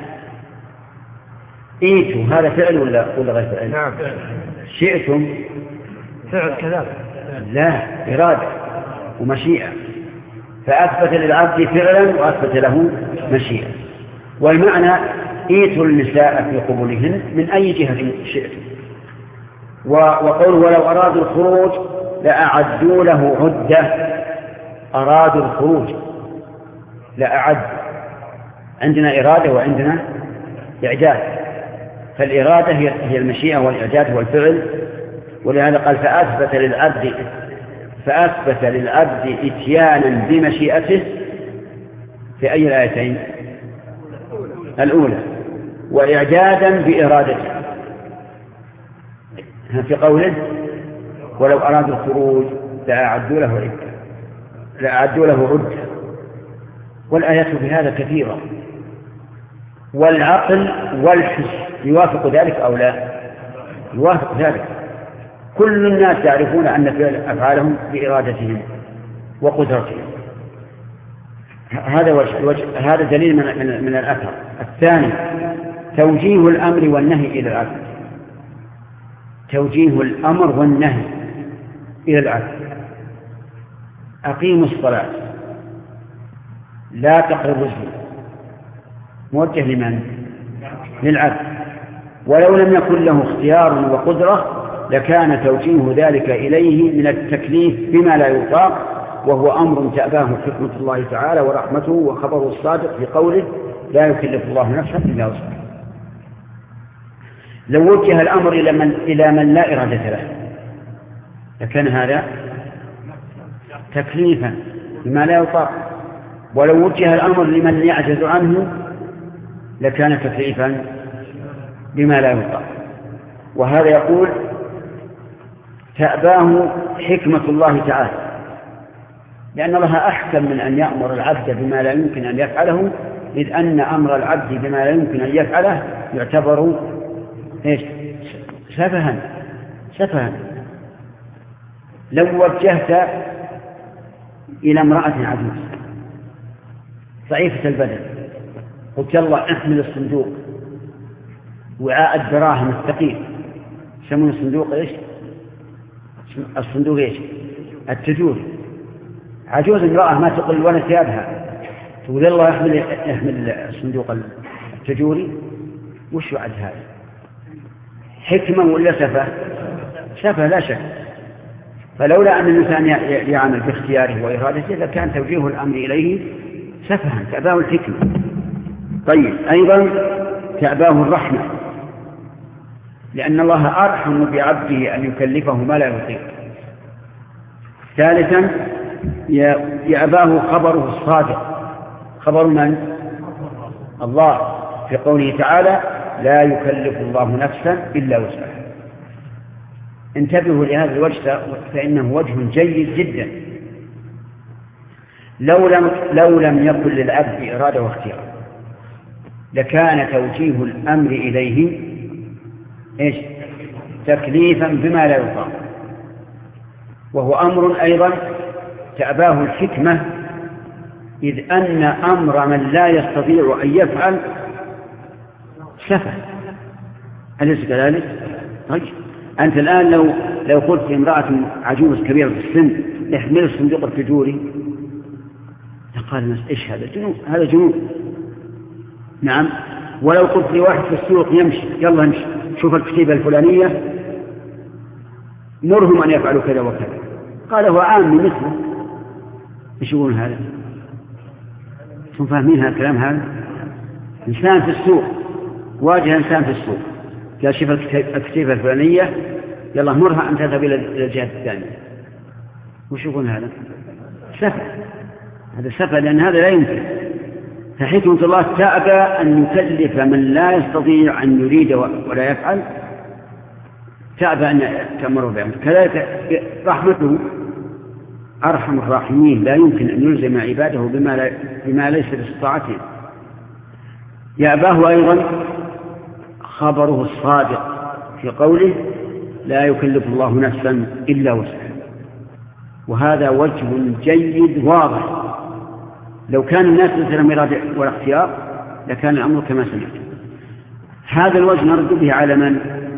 إيتوا هذا فعل ولا ولا غير فعل؟ نعم. شئتم فعل كذلك. لا، إرادة ومشيئة. فأثبت للعبد فعلا وأثبت له مشيئة. والمعنى: إيتوا النساء في قبولهن من أي جهة شئتم. وقوله: ولو أرادوا الخروج لأعدوا له عدة. أرادوا الخروج لأعد. عندنا إرادة وعندنا إعداد، فالإرادة هي المشيئة والإعداد هو الفعل. ولهذا قال: فأثبت للعبد فأثبت للعبد إتيانا بمشيئته في أي الآيتين؟ الأولى. وإعدادا بإرادته في قوله: ولو أرادوا الخروج لأعدوا له عدة لأعدوا له عدة. والآيات بهذا كثيرة. والعقل والحس يوافق ذلك أو لا؟ يوافق ذلك. كل الناس يعرفون أن فعل أفعالهم بإرادتهم وقدرتهم. هذا وجه هذا دليل من, من, من الأثر. الثاني: توجيه الأمر والنهي إلى العبد. توجيه الأمر والنهي إلى العبد. أقيموا الصلاة، لا تقربوا الزنا، موجه لمن؟ للعبد. ولو لم يكن له اختيار وقدرة لكان توجيه ذلك إليه من التكليف بما لا يطاق، وهو أمر تأباه حكمة الله تعالى ورحمته وخبره الصادق في قوله: لا يكلف الله نفسا إلا وسعها. لو وجه الأمر إلى من, إلى من لا إرادة له لكان هذا تكليفا بما لا يطاق، ولو وجه الأمر لمن يعجز عنه لكان تكليفا بما لا يطاق. وهذا يقول: تأباه حكمة الله تعالى، لأن الله أحكم من أن يأمر العبد بما لا يمكن أن يفعله، إذ أن أمر العبد بما لا يمكن أن يفعله يعتبر إيش؟ سفها سفها. لو وجهت إلى امرأة عجوز ضعيفة البدن قلت: يلا احمل الصندوق، وعاء الدراهم الثقيل، يسمون الصندوق إيش؟ الصندوق إيش؟ التجور. عجوز امرأة ما تقل ولا ثيابها، تقول: يلا احمل احمل الصندوق التجوري. وش وعد هذا؟ حكمة ولا سفه؟ سفه لا شك. فلولا أن الإنسان يعمل باختياره وإرادته لكان توجيه الأمر إليه سفها، تأباه الحكمة. طيب، أيضا تأباه الرحمة، لأن الله أرحم بعبده أن يكلفه ما لا يطيق. ثالثا يأباه خبره الصادق. خبر من؟ الله، في قوله تعالى لا يكلف الله نفسا إلا وسعها. انتبهوا لهذا الوجه فإنه وجه جيد جدا. لو لم, لو لم يكن للعبد إرادة واختيار لكان توجيه الأمر إليه إيش؟ تكليفا بما لا يطاق، وهو أمر أيضا تأباه الحكمة، إذ أن أمر من لا يستطيع أن يفعل سفه. أليس كذلك؟ طيب أنت الآن لو لو قلت لامرأة عجوز كبيرة في السن احمل الصندوق التجوري، قال الناس إيش هذا؟ جنون، هذا جنون. نعم. ولو قلت لواحد في السوق يمشي، يلا امشي شوف الكتيبة الفلانية مرهم أن يفعلوا كذا وكذا، قال هو عام مثله. ايش يقولون هذا؟ انتم فاهمين هذا الكلام؟ هذا إنسان في السوق واجه إنسان في السوق قال شوف الكتيبة الفلانية يلا مرها أن تذهب إلى الجهة الثانية. وش يقولون هذا؟ سفه. هذا سفه، لأن هذا لا يمكن. فحكمة الله تأبى أن يكلف من لا يستطيع أن يريد ولا يفعل، تأبى أن تأمره بعمل. كذلك رحمته أرحم الراحمين، لا يمكن أن يلزم عباده بما, لا بما ليس باستطاعتهم. يأباه أيضا خبره الصادق في قوله لا يكلف الله نفسا إلا وسعها، وهذا وجه جيد واضح. لو كان الناس مثل إرادة ولا اختيار لكان الأمر كما سمعت. هذا الوجه نرد به على من؟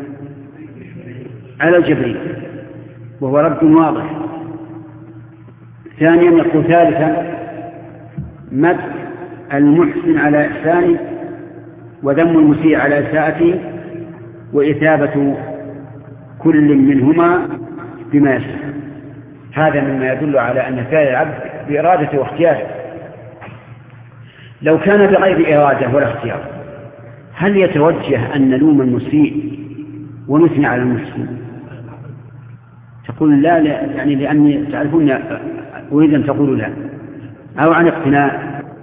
على جبريل، وهو رد واضح. ثانيا يقول ثالثا مدح المحسن على إحسانه وذم المسيء على إساءته وإثابة كل منهما بما يشاء. هذا مما يدل على أن فعل العبد بإرادته واختياره. لو كان بغير إرادة ولا اختيار هل يتوجه أن نلوم المسيء ونثني على المحسن؟ تقول لا, لا يعني لأني تعرفون أريد أن تقولوا لا، أو عن اقتناع